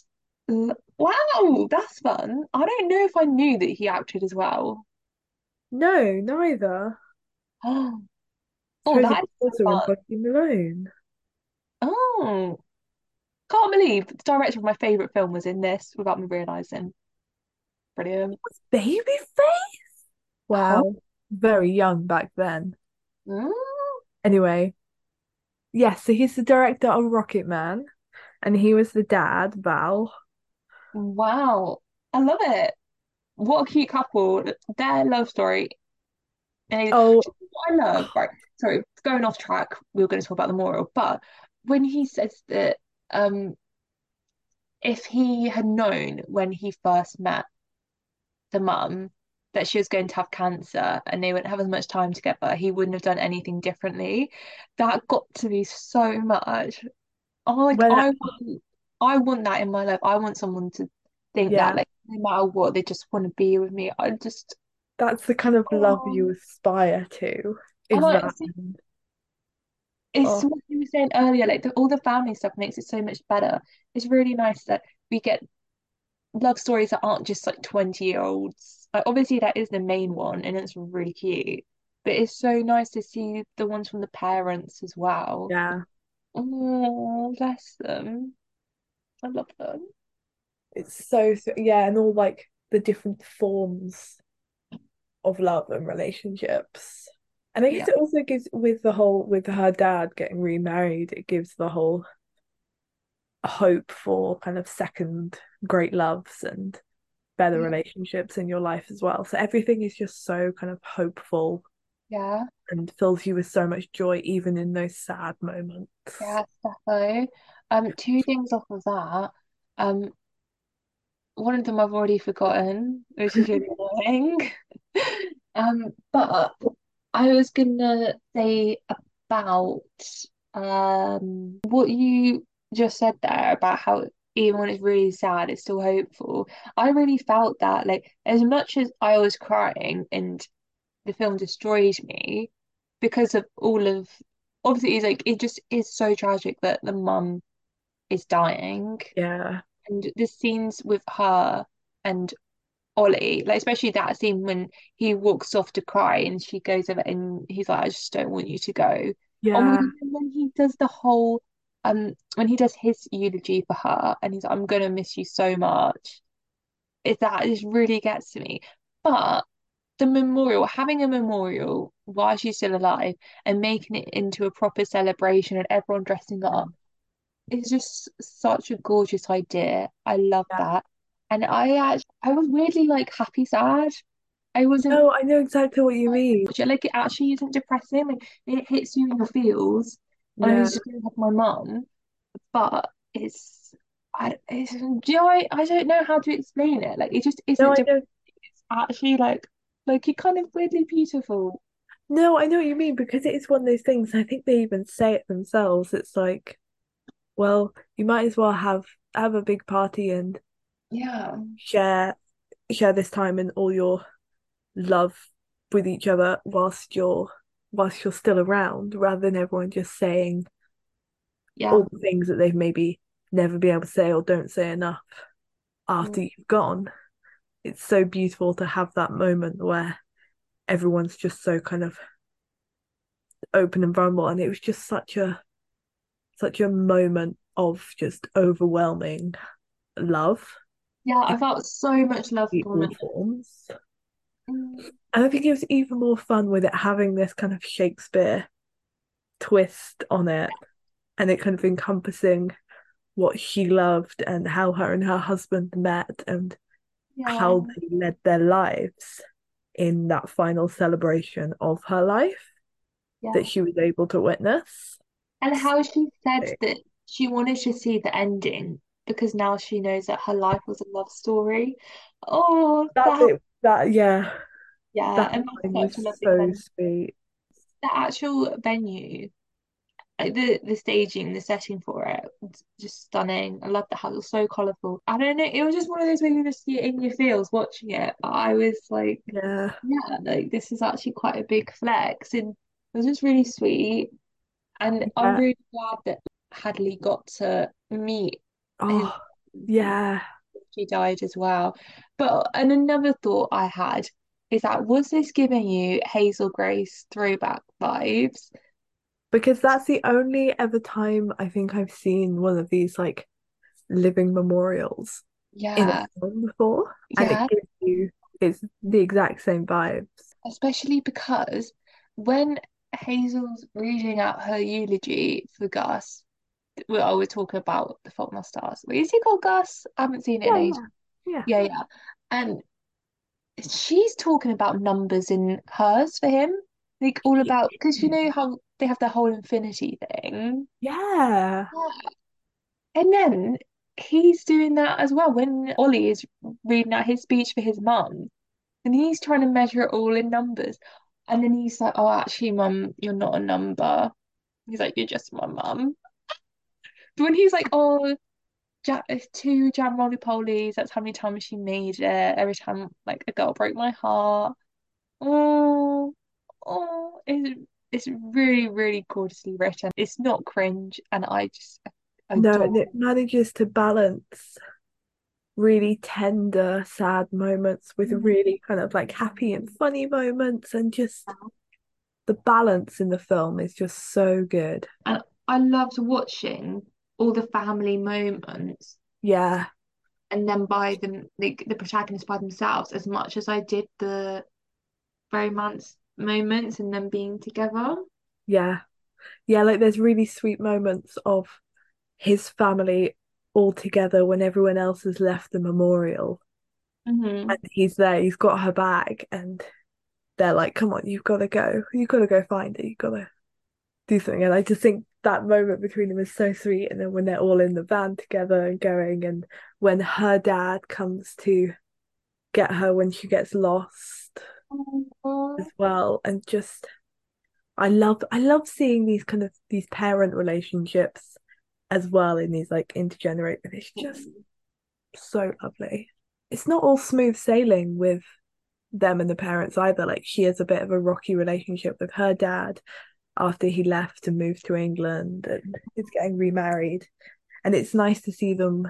[SPEAKER 3] Wow, that's fun. I don't know if I knew that he acted as well.
[SPEAKER 1] No, neither.
[SPEAKER 3] Oh, oh,
[SPEAKER 1] Suppose
[SPEAKER 3] that
[SPEAKER 1] it's
[SPEAKER 3] is so
[SPEAKER 1] also in
[SPEAKER 3] fun.
[SPEAKER 1] Bucky Malone.
[SPEAKER 3] Oh. Can't believe the director of my favourite film was in this without me realising. Brilliant.
[SPEAKER 1] Was Babyface?
[SPEAKER 3] Huh?
[SPEAKER 1] Wow. Very young back then.
[SPEAKER 3] Mm,
[SPEAKER 1] Anyway, yes, so he's the director of Rocket Man, and he was the dad, Val.
[SPEAKER 3] wow. I love it. What a cute couple. Their love story. And
[SPEAKER 1] Oh,
[SPEAKER 3] what I love, right? Sorry, going off track, we were going to talk about the moral, but when he says that if he had known when he first met the mum that she was going to have cancer and they wouldn't have as much time together, he wouldn't have done anything differently. That got to me so much.
[SPEAKER 1] when
[SPEAKER 3] I want that in my life. I want someone to think that,
[SPEAKER 1] yeah,
[SPEAKER 3] like, no matter what, they just want to be with me.
[SPEAKER 1] that's the kind of love you
[SPEAKER 3] Oh,
[SPEAKER 1] aspire to,
[SPEAKER 3] and
[SPEAKER 1] is that.
[SPEAKER 3] it's
[SPEAKER 1] Oh,
[SPEAKER 3] what you were saying earlier, like all the family stuff makes it so much better. It's really nice that we get love stories that aren't just like 20-year-olds. Like, obviously, that is the main one, and it's really cute. But it's so nice to see the ones from the parents as well.
[SPEAKER 1] yeah,
[SPEAKER 3] Oh, bless them. I love them.
[SPEAKER 1] it's so, yeah, and all like the different forms of love and relationships. And I guess
[SPEAKER 3] Yeah,
[SPEAKER 1] it also gives with her dad getting remarried, it gives the whole hope for kind of second great loves and better
[SPEAKER 3] yeah,
[SPEAKER 1] relationships in your life as well. So everything is just so kind of hopeful
[SPEAKER 3] yeah,
[SPEAKER 1] and fills you with so much joy, even in those sad moments.
[SPEAKER 3] yeah, Defo. Two things off of that. Um, one of them I've already forgotten, which is really annoying. But I was gonna say about what you just said there about how even when it's really sad, it's still hopeful. I really felt that, like, as much as I was crying and the film destroyed me because of all of obviously it's like it just is so tragic that the mum is dying,
[SPEAKER 1] Yeah,
[SPEAKER 3] and the scenes with her and Ollie, like especially that scene when he walks off to cry and she goes over and he's like, I just don't want you to go. Oh my God,
[SPEAKER 1] yeah.
[SPEAKER 3] and when he does the whole when he does his eulogy for her and he's like, I'm gonna miss you so much. That just really gets to me. But the memorial, having a memorial while she's still alive and making it into a proper celebration and everyone dressing up is just such a gorgeous idea. I love
[SPEAKER 1] Yeah.
[SPEAKER 3] that. And I was weirdly like happy sad. I wasn't
[SPEAKER 1] No, I know exactly what you mean.
[SPEAKER 3] like it actually isn't depressing. Like it hits you in your feels. And I
[SPEAKER 1] Yeah.
[SPEAKER 3] was just gonna have my mum, but it's do you know, I don't know how to explain it. Like it just
[SPEAKER 1] No,
[SPEAKER 3] isn't
[SPEAKER 1] I
[SPEAKER 3] depressing.
[SPEAKER 1] know.
[SPEAKER 3] It's actually like it kind of weirdly beautiful.
[SPEAKER 1] No, I know what you mean because it is one of those things. I think they even say it themselves. It's like, well, you might as well have a big party and
[SPEAKER 3] Yeah.
[SPEAKER 1] share share this time and all your love with each other whilst you're still around, rather than everyone just saying
[SPEAKER 3] Yeah.
[SPEAKER 1] all the things that they've maybe never be able to say or don't say enough
[SPEAKER 3] Mm.
[SPEAKER 1] after you've gone. It's so beautiful to have that moment where everyone's just so kind of open and vulnerable, and it was just such a moment of just overwhelming love
[SPEAKER 3] Yeah,
[SPEAKER 1] in
[SPEAKER 3] I felt so much love from
[SPEAKER 1] all
[SPEAKER 3] it.
[SPEAKER 1] forms.
[SPEAKER 3] Mm.
[SPEAKER 1] And I think it was even more fun with it having this kind of Shakespeare twist on it and it kind of encompassing what she loved and how her and her husband met and
[SPEAKER 3] Yeah.
[SPEAKER 1] how they led their lives in that final celebration of her life that
[SPEAKER 3] Yeah.
[SPEAKER 1] she was able to witness.
[SPEAKER 3] And how she said that she wanted to see the ending because now she knows that her life was a love story. Oh,
[SPEAKER 1] That's
[SPEAKER 3] that,
[SPEAKER 1] it. That, yeah,
[SPEAKER 3] yeah,
[SPEAKER 1] that
[SPEAKER 3] and
[SPEAKER 1] line
[SPEAKER 3] that's such a
[SPEAKER 1] was
[SPEAKER 3] lovely
[SPEAKER 1] so
[SPEAKER 3] sentence.
[SPEAKER 1] sweet.
[SPEAKER 3] The actual venue, like the staging, the setting for it, was just stunning. I love the house. It was so colourful. I don't know. It was just one of those where you just see it in your feels watching it. But I was like,
[SPEAKER 1] Yeah,
[SPEAKER 3] yeah, like this is actually quite a big flex, and it was just really sweet. And I'm
[SPEAKER 1] yeah.
[SPEAKER 3] really glad that Hadley got to meet his
[SPEAKER 1] Oh, yeah.
[SPEAKER 3] she died as well. But and another thought I had is that was this giving you Hazel Grace throwback vibes?
[SPEAKER 1] Because that's the only ever time I think I've seen one of these like living memorials in a
[SPEAKER 3] Yeah,
[SPEAKER 1] film before, and it
[SPEAKER 3] yeah,
[SPEAKER 1] gives you it's the exact same vibes.
[SPEAKER 3] especially because when Hazel's reading out her eulogy for Gus, we're talking about The Fault in Our Stars. Wait, is he called Gus? I haven't seen it in
[SPEAKER 1] Yeah,
[SPEAKER 3] ages.
[SPEAKER 1] yeah, yeah.
[SPEAKER 3] Yeah, yeah. And she's talking about numbers in hers for him, like all about because you know how they have the whole infinity thing.
[SPEAKER 1] Yeah.
[SPEAKER 3] Yeah. And then he's doing that as well when Ollie is reading out his speech for his mum, and he's trying to measure it all in numbers. And then he's like, "Oh, actually, mum, you're not a number." He's like, "You're just my mum." But when he's like, "Oh, ja two jam roly polies, that's how many times she made it. Every time like a girl broke my heart." Oh, oh, it's really, really gorgeously written. It's not cringe, and I just
[SPEAKER 1] No, and
[SPEAKER 3] adore.
[SPEAKER 1] it manages to balance really tender, sad moments with
[SPEAKER 3] Mhm.
[SPEAKER 1] really kind of like happy and funny moments, and just the balance in the film is just so good.
[SPEAKER 3] And I loved watching all the family moments,
[SPEAKER 1] Yeah,
[SPEAKER 3] and then the protagonists by themselves as much as I did the romance moments and them being together.
[SPEAKER 1] Yeah. Yeah, like there's really sweet moments of his family all together when everyone else has left the memorial.
[SPEAKER 3] Hmm.
[SPEAKER 1] And he's there, he's got her bag, and they're like, come on, you've got to go. You've got to go find it. You've got to do something. And I just think that moment between them is so sweet. And then when they're all in the van together and going, and when her dad comes to get her when she gets lost as
[SPEAKER 3] Oh,
[SPEAKER 1] well. And just I love seeing these kind of these parent relationships as well in these like intergenerational. It's just so lovely. It's not all smooth sailing with them and the parents either. Like she has a bit of a rocky relationship with her dad after he left and moved to England and is getting remarried. And it's nice to see them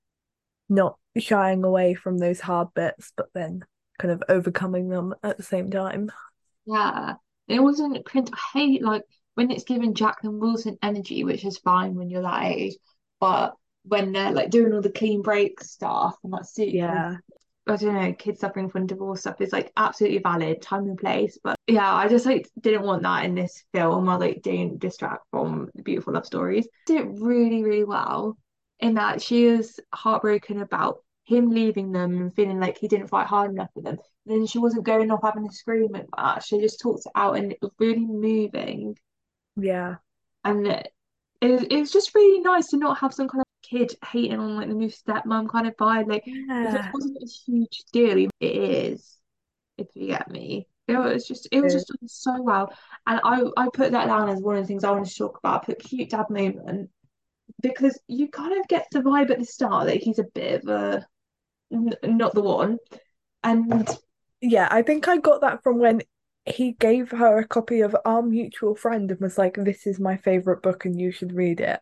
[SPEAKER 1] not shying away from those hard bits, but then kind of overcoming them at the same time.
[SPEAKER 3] yeah. It wasn't cringe. I hate like when it's giving Jacqueline Wilson energy, which is fine when you're that age, but when they're like doing all the clean break stuff and like super,
[SPEAKER 1] Yeah,
[SPEAKER 3] I don't know, kids suffering from divorce stuff is like absolutely valid, time and place. But yeah, I just like didn't want that in this film while like didn't distract from the beautiful love stories. Did it really, really well in that she is heartbroken about him leaving them and feeling like he didn't fight hard enough for them. And then she wasn't going off having a scream at that. She just talked it out and it was really moving.
[SPEAKER 1] yeah,
[SPEAKER 3] And it was just really nice to not have some kind of kid hating on like the new stepmom kind of vibe. Like it just
[SPEAKER 1] yeah.
[SPEAKER 3] wasn't a huge deal. Even it is, if you get me. It was just done so well. And I put that down as one of the things I wanted to talk about. I put cute dad moment because you kind of get the vibe at the start that he's a bit of a not the one. And
[SPEAKER 1] Yeah, I think I got that from when he gave her a copy of Our Mutual Friend and was like, "This is my favorite book and you should read it."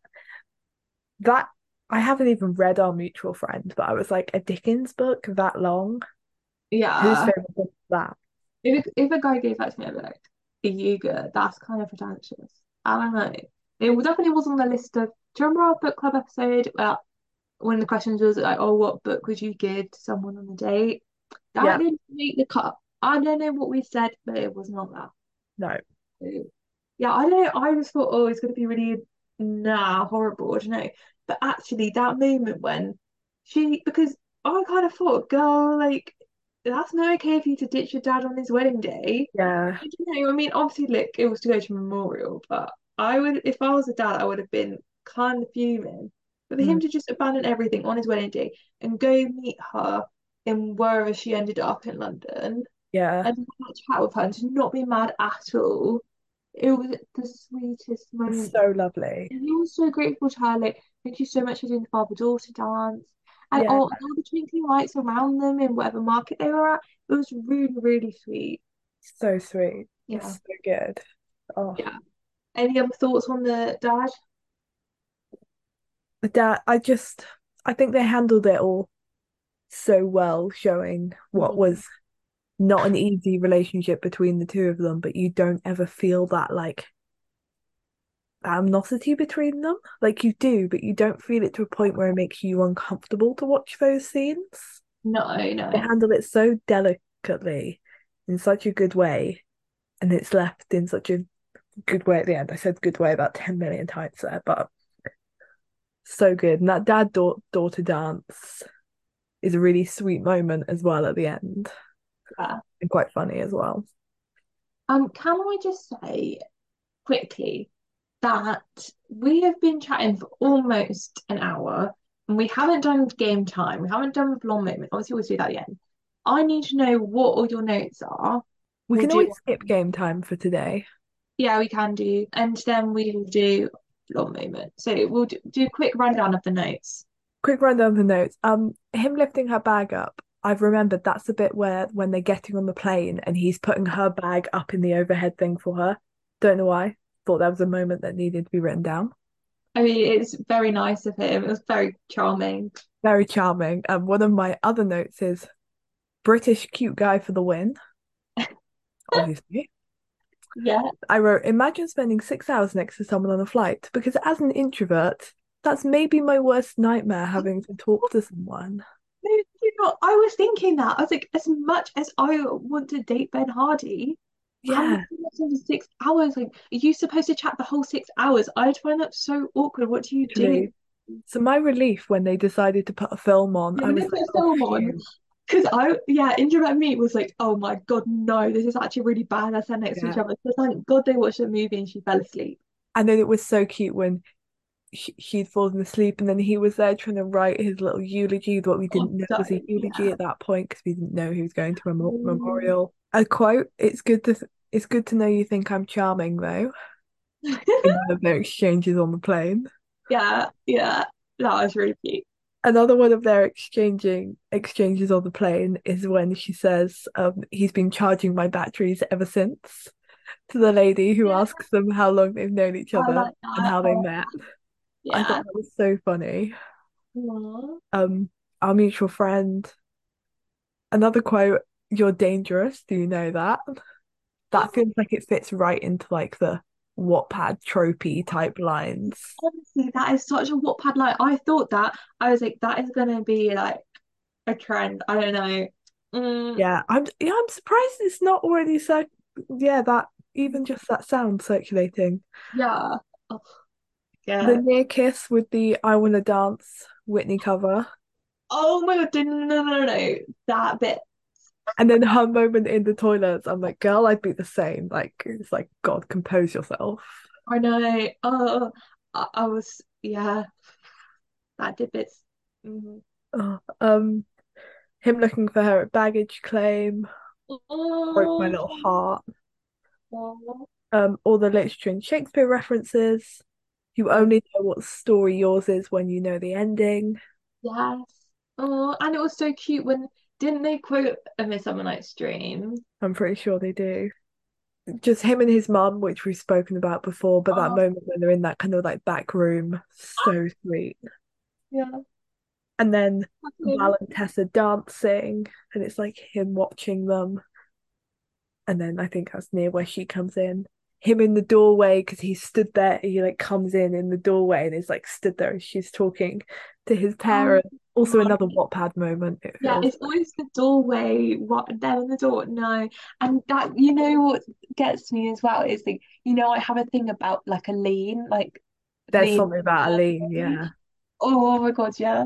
[SPEAKER 1] That I haven't even read Our Mutual Friend, but I was like, a Dickens book that long? Whose
[SPEAKER 3] yeah,
[SPEAKER 1] favorite book is that?
[SPEAKER 3] if a guy gave that to me, I'd be like, "Are you good?" That's kind of pretentious. I don't know. Definitely was on the list of. Do you remember our book club episode where one of the questions was like, "Oh, what book would you give to someone on a date?" That
[SPEAKER 1] Yeah,
[SPEAKER 3] didn't make the cut. I don't know what we said, but it was not that.
[SPEAKER 1] no,
[SPEAKER 3] So, yeah, I don't know. I just thought, oh, it's going to be really horrible. I don't know. But actually, that moment when because I kind of thought, girl, like that's not okay for you to ditch your dad on his wedding day.
[SPEAKER 1] yeah,
[SPEAKER 3] I don't know. I mean, obviously, look, it was to go to memorial, but I would, if I was a dad, I would have been kind of fuming. But for him
[SPEAKER 1] mm,
[SPEAKER 3] to just abandon everything on his wedding day and go meet her in wherever she ended up in London
[SPEAKER 1] yeah,
[SPEAKER 3] and have a chat with her and to not be mad at all, it was the sweetest
[SPEAKER 1] it's
[SPEAKER 3] moment.
[SPEAKER 1] so lovely.
[SPEAKER 3] And he was so grateful to her, like, thank you so much for doing the father-daughter dance. And
[SPEAKER 1] Yeah,
[SPEAKER 3] oh, and all the twinkling lights around them in whatever market they were at. It was really, really sweet.
[SPEAKER 1] so sweet.
[SPEAKER 3] Yeah.
[SPEAKER 1] It's so good. Oh,
[SPEAKER 3] Yeah. Any other thoughts on the dad?
[SPEAKER 1] the dad, I think they handled it all so well, showing what
[SPEAKER 3] Mhm.
[SPEAKER 1] was not an easy relationship between the two of them, but you don't ever feel that like animosity between them. Like you do, but you don't feel it to a point where it makes you uncomfortable to watch those scenes.
[SPEAKER 3] No,
[SPEAKER 1] They
[SPEAKER 3] no.
[SPEAKER 1] handle it so delicately in such a good way, and it's left in such a good way at the end. I said good way about 10 million times there, but so good. And that daughter dance is a really sweet moment as well at the end,
[SPEAKER 3] Yeah.
[SPEAKER 1] and quite funny as well.
[SPEAKER 3] Can I just say quickly that we have been chatting for almost an hour and we haven't done game time. We haven't done with long moment. Obviously, we'll do that at the end. I need to know what all your notes are.
[SPEAKER 1] We
[SPEAKER 3] We'll
[SPEAKER 1] can
[SPEAKER 3] do,
[SPEAKER 1] always skip game time for today.
[SPEAKER 3] yeah, we can do, and then we will do long moment. So we'll do a quick rundown of the notes.
[SPEAKER 1] Quick rundown of the notes. Him lifting her bag up. I've remembered that's the bit where when they're getting on the plane and he's putting her bag up in the overhead thing for her. Don't know why. Thought that was a moment that needed to be written down.
[SPEAKER 3] I mean, it's very nice of him. It was very charming.
[SPEAKER 1] Very charming. One of my other notes is British cute guy for the win, obviously.
[SPEAKER 3] Yeah.
[SPEAKER 1] I wrote, imagine spending 6 hours next to someone on a flight, because as an introvert, that's maybe my worst nightmare having to talk to someone.
[SPEAKER 3] No, I was thinking that. I was like, as much as I want to date Ben Hardy, How are
[SPEAKER 1] Yeah,
[SPEAKER 3] you watching for 6 hours? Like, are you supposed to chat the whole 6 hours? I'd find that so awkward. What do you do?
[SPEAKER 1] literally. So my relief when they decided to put a film on,
[SPEAKER 3] Yeah,
[SPEAKER 1] I
[SPEAKER 3] when they
[SPEAKER 1] was
[SPEAKER 3] put
[SPEAKER 1] like,
[SPEAKER 3] a
[SPEAKER 1] oh
[SPEAKER 3] film on,
[SPEAKER 1] phew.
[SPEAKER 3] because yeah, Indirect Me was like, oh my God, no, this is actually really bad. I sat next to each
[SPEAKER 1] Yeah.
[SPEAKER 3] other. So thank God they watched the movie and she fell asleep.
[SPEAKER 1] And then it was so cute when she'd fallen asleep and then he was there trying to write his little eulogy, but we
[SPEAKER 3] Oh,
[SPEAKER 1] didn't know it was a
[SPEAKER 3] don't,
[SPEAKER 1] eulogy
[SPEAKER 3] yeah.
[SPEAKER 1] at that point because we didn't know he was going to a
[SPEAKER 3] Mm.
[SPEAKER 1] memorial. A quote, it's good to know you think I'm charming though, in one of their exchanges on the plane.
[SPEAKER 3] Yeah, yeah, that was really cute.
[SPEAKER 1] Another one of their exchanges on the plane is when she says, he's been charging my batteries ever since, to the lady who
[SPEAKER 3] Yeah,
[SPEAKER 1] asks them how long they've known each
[SPEAKER 3] I
[SPEAKER 1] other
[SPEAKER 3] like
[SPEAKER 1] and
[SPEAKER 3] that.
[SPEAKER 1] how they met. I thought
[SPEAKER 3] Yeah.
[SPEAKER 1] that was so funny.
[SPEAKER 3] Aw.
[SPEAKER 1] Um, our mutual friend, another quote, "You're dangerous, do you know that?" That feels like it fits right into like the Wattpad tropey type lines.
[SPEAKER 3] Honestly, that is such a Wattpad like. I thought that. I was like, that is gonna be like a trend. I don't know. Mm,
[SPEAKER 1] I'm surprised it's not already that even just that sound circulating.
[SPEAKER 3] yeah. Oh,
[SPEAKER 1] The
[SPEAKER 3] yeah.
[SPEAKER 1] near kiss with the I Wanna Dance Whitney cover.
[SPEAKER 3] Oh my God, no. That bit.
[SPEAKER 1] And then her moment in the toilets, I'm like, girl, I'd be the same. Like, it's like, God, compose yourself.
[SPEAKER 3] I know. Oh, I was, yeah, that did bits. Mhm.
[SPEAKER 1] Oh, him looking for her at baggage claim, broke my
[SPEAKER 3] Oh,
[SPEAKER 1] little heart.
[SPEAKER 3] oh,
[SPEAKER 1] All the literature and Shakespeare references. You
[SPEAKER 3] oh,
[SPEAKER 1] only know what story yours is when you know the ending.
[SPEAKER 3] yes. Oh, and it was so cute when, didn't they quote A Midsummer Night's Dream?
[SPEAKER 1] I'm pretty sure they do. Just him and his mum, which we've spoken about before, but that
[SPEAKER 3] Oh,
[SPEAKER 1] moment when they're in that kind of like back room, so sweet.
[SPEAKER 3] yeah.
[SPEAKER 1] And then
[SPEAKER 3] Okay.
[SPEAKER 1] Val and Tessa dancing, and it's like him watching them. And then I think that's near where she comes in. Him in the doorway because he stood there. He like comes in the doorway and is like stood there and she's talking to his
[SPEAKER 3] Oh,
[SPEAKER 1] parents. Also another Wattpad moment. It
[SPEAKER 3] yeah,
[SPEAKER 1] feels
[SPEAKER 3] it's always the doorway, what there in the door. No. And that, you know what gets me as well is the, I have a thing about like a like
[SPEAKER 1] there's
[SPEAKER 3] lean.
[SPEAKER 1] something about Aline. Yeah.
[SPEAKER 3] Oh my God, yeah.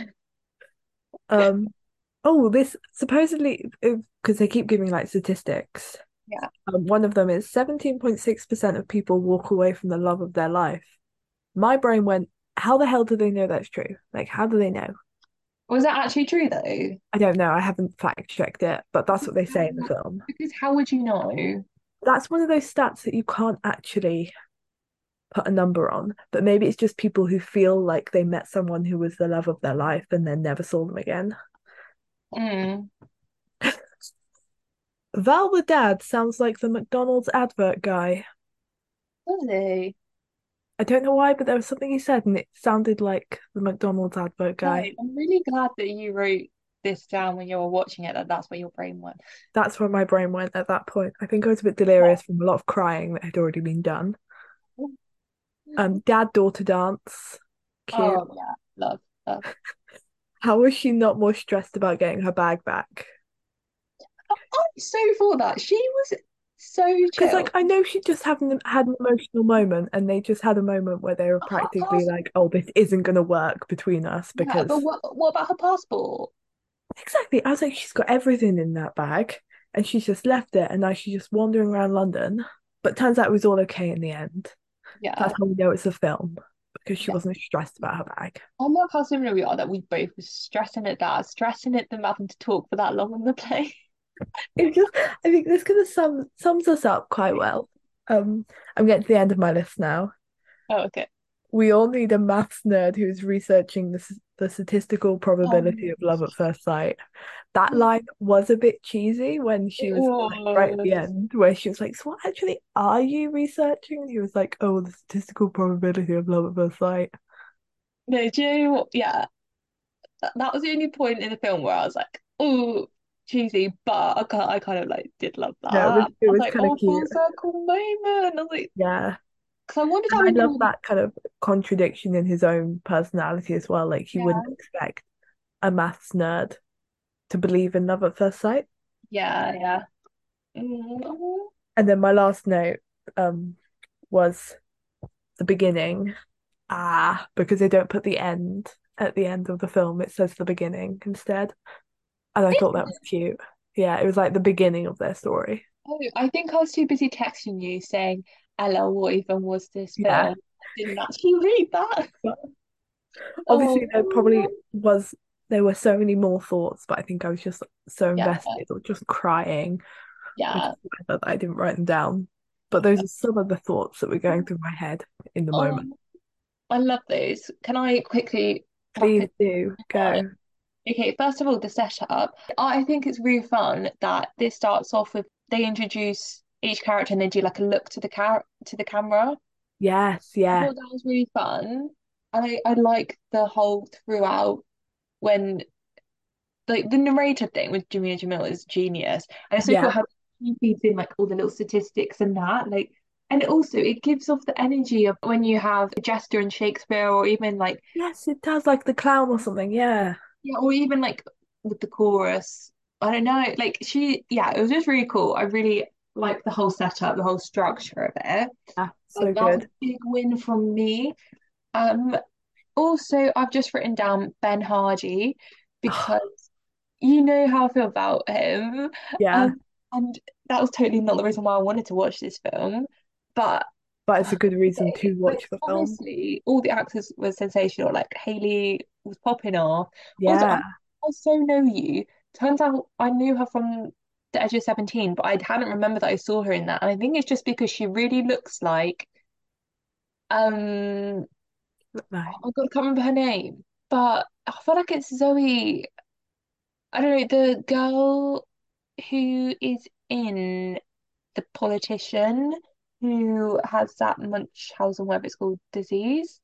[SPEAKER 1] Um. Oh, this supposedly because they keep giving like statistics.
[SPEAKER 3] Yeah.
[SPEAKER 1] One of them is 17.6% of people walk away from the love of their life. My brain went, how the hell do they know that's true? Like, how do they know?
[SPEAKER 3] Was that actually true though?
[SPEAKER 1] I don't know. I haven't fact checked it, but that's what they say in the film.
[SPEAKER 3] Because how would you know?
[SPEAKER 1] That's one of those stats that you can't actually put a number on, but maybe it's just people who feel like they met someone who was the love of their life and then never saw them again.
[SPEAKER 3] Mm.
[SPEAKER 1] Val the dad sounds like the McDonald's advert guy.
[SPEAKER 3] Was he?
[SPEAKER 1] I don't know why, but there was something he said and it sounded like the McDonald's advert
[SPEAKER 3] No,
[SPEAKER 1] guy.
[SPEAKER 3] I'm really glad that you wrote this down when you were watching it, that that's where your brain went.
[SPEAKER 1] That's where my brain went at that point. I think I was a bit delirious from a lot of crying that had already been done. Dad daughter dance. Cute.
[SPEAKER 3] Oh yeah, love.
[SPEAKER 1] How was she not more stressed about getting her bag back?
[SPEAKER 3] I so thought that she was so
[SPEAKER 1] Because
[SPEAKER 3] chill.
[SPEAKER 1] like I know she just haven't had an emotional moment and they just had a moment where they were
[SPEAKER 3] Her
[SPEAKER 1] practically
[SPEAKER 3] pass,
[SPEAKER 1] like, oh, this isn't gonna work between us
[SPEAKER 3] yeah, but
[SPEAKER 1] because
[SPEAKER 3] what about her passport?
[SPEAKER 1] exactly. I was like, she's got everything in that bag and she's just left it and now she's just wandering around London. But turns out it was all okay in the end. That's
[SPEAKER 3] Yeah,
[SPEAKER 1] how we know it's a film because she
[SPEAKER 3] yeah.
[SPEAKER 1] wasn't stressed about her bag.
[SPEAKER 3] I love how similar we are that we both were stressing at that, stressing at them having to talk for that long on the plane.
[SPEAKER 1] It just, I think this kind of sums us up quite well. I'm getting to the end of my list now.
[SPEAKER 3] Oh, okay.
[SPEAKER 1] We all need a maths nerd who's researching the statistical probability
[SPEAKER 3] Um,
[SPEAKER 1] of love at first sight. That line was a bit cheesy when she
[SPEAKER 3] it
[SPEAKER 1] was like right at the
[SPEAKER 3] was.
[SPEAKER 1] end, where she was like, "So what actually are you researching?" And he was like, "Oh, the statistical probability of love at first sight."
[SPEAKER 3] No, do you know what? Yeah, that was the only point in the film where I was like, oh, cheesy, but I kind of like did love that.
[SPEAKER 1] No,
[SPEAKER 3] I
[SPEAKER 1] it
[SPEAKER 3] was
[SPEAKER 1] was
[SPEAKER 3] like,
[SPEAKER 1] kind of
[SPEAKER 3] oh, full
[SPEAKER 1] cute.
[SPEAKER 3] circle moment. I was like,
[SPEAKER 1] Yeah,
[SPEAKER 3] because I wondered
[SPEAKER 1] and
[SPEAKER 3] how
[SPEAKER 1] I
[SPEAKER 3] many
[SPEAKER 1] love
[SPEAKER 3] people.
[SPEAKER 1] that kind of contradiction in his own personality as well. Like he wouldn't
[SPEAKER 3] Yeah,
[SPEAKER 1] expect a maths nerd to believe in love at first sight.
[SPEAKER 3] yeah. Mhm.
[SPEAKER 1] And then my last note was the beginning. Because they don't put the end at the end of the film, it says the beginning instead. And I thought that was cute. Yeah, it was like the beginning of their story.
[SPEAKER 3] Oh, I think I was too busy texting you saying, Ella, what even was this
[SPEAKER 1] Yeah.
[SPEAKER 3] film? I didn't actually read that.
[SPEAKER 1] But obviously there probably
[SPEAKER 3] Oh,
[SPEAKER 1] was there were so many more thoughts, but I think I was just so
[SPEAKER 3] yeah,
[SPEAKER 1] invested or just crying, which
[SPEAKER 3] yeah.
[SPEAKER 1] is why that I didn't write them down. But those are some of the thoughts that were going through my head in the moment.
[SPEAKER 3] Oh, I love those. Can I quickly wrap
[SPEAKER 1] Please
[SPEAKER 3] it
[SPEAKER 1] do
[SPEAKER 3] up?
[SPEAKER 1] go.
[SPEAKER 3] Okay, first of all, the setup. I think it's really fun that this starts off with they introduce each character and they do like a look to the camera.
[SPEAKER 1] Yes,
[SPEAKER 3] I
[SPEAKER 1] yeah,
[SPEAKER 3] thought that was really fun. And I like the whole throughout when like the narrator thing with Jameela Jamil is genius. And it's so cool
[SPEAKER 1] yeah.
[SPEAKER 3] how he feeds in like all the little statistics and that. Like and also it gives off the energy of when you have Jester and Shakespeare or even like
[SPEAKER 1] Yes, it does like the clown or something. Yeah.
[SPEAKER 3] yeah, or even like with the chorus. I don't know. Like she yeah, it was just really cool. I really like the whole setup, the whole structure of it.
[SPEAKER 1] Yeah, so
[SPEAKER 3] That's a
[SPEAKER 1] good.
[SPEAKER 3] big win from me. Um Also I've just written down Ben Hardy because you know how I feel about him.
[SPEAKER 1] Yeah,
[SPEAKER 3] Um, and that was totally not the reason why I wanted to watch this film. But
[SPEAKER 1] but it's a
[SPEAKER 3] fuck,
[SPEAKER 1] good reason to
[SPEAKER 3] like
[SPEAKER 1] watch the film.
[SPEAKER 3] honestly, all the actors were sensational. Like Hailey was popping off. Also,
[SPEAKER 1] Yeah.
[SPEAKER 3] I so know you. Turns out I knew her from The Edge of 17, but I hadn't remembered that I saw her in that. And I think it's just because she really looks like um
[SPEAKER 1] No.
[SPEAKER 3] oh my God, I can't remember her name. But I feel like it's Zoe. I don't know, the girl who is in The Politician who has that Munchausen, whatever it's called, disease.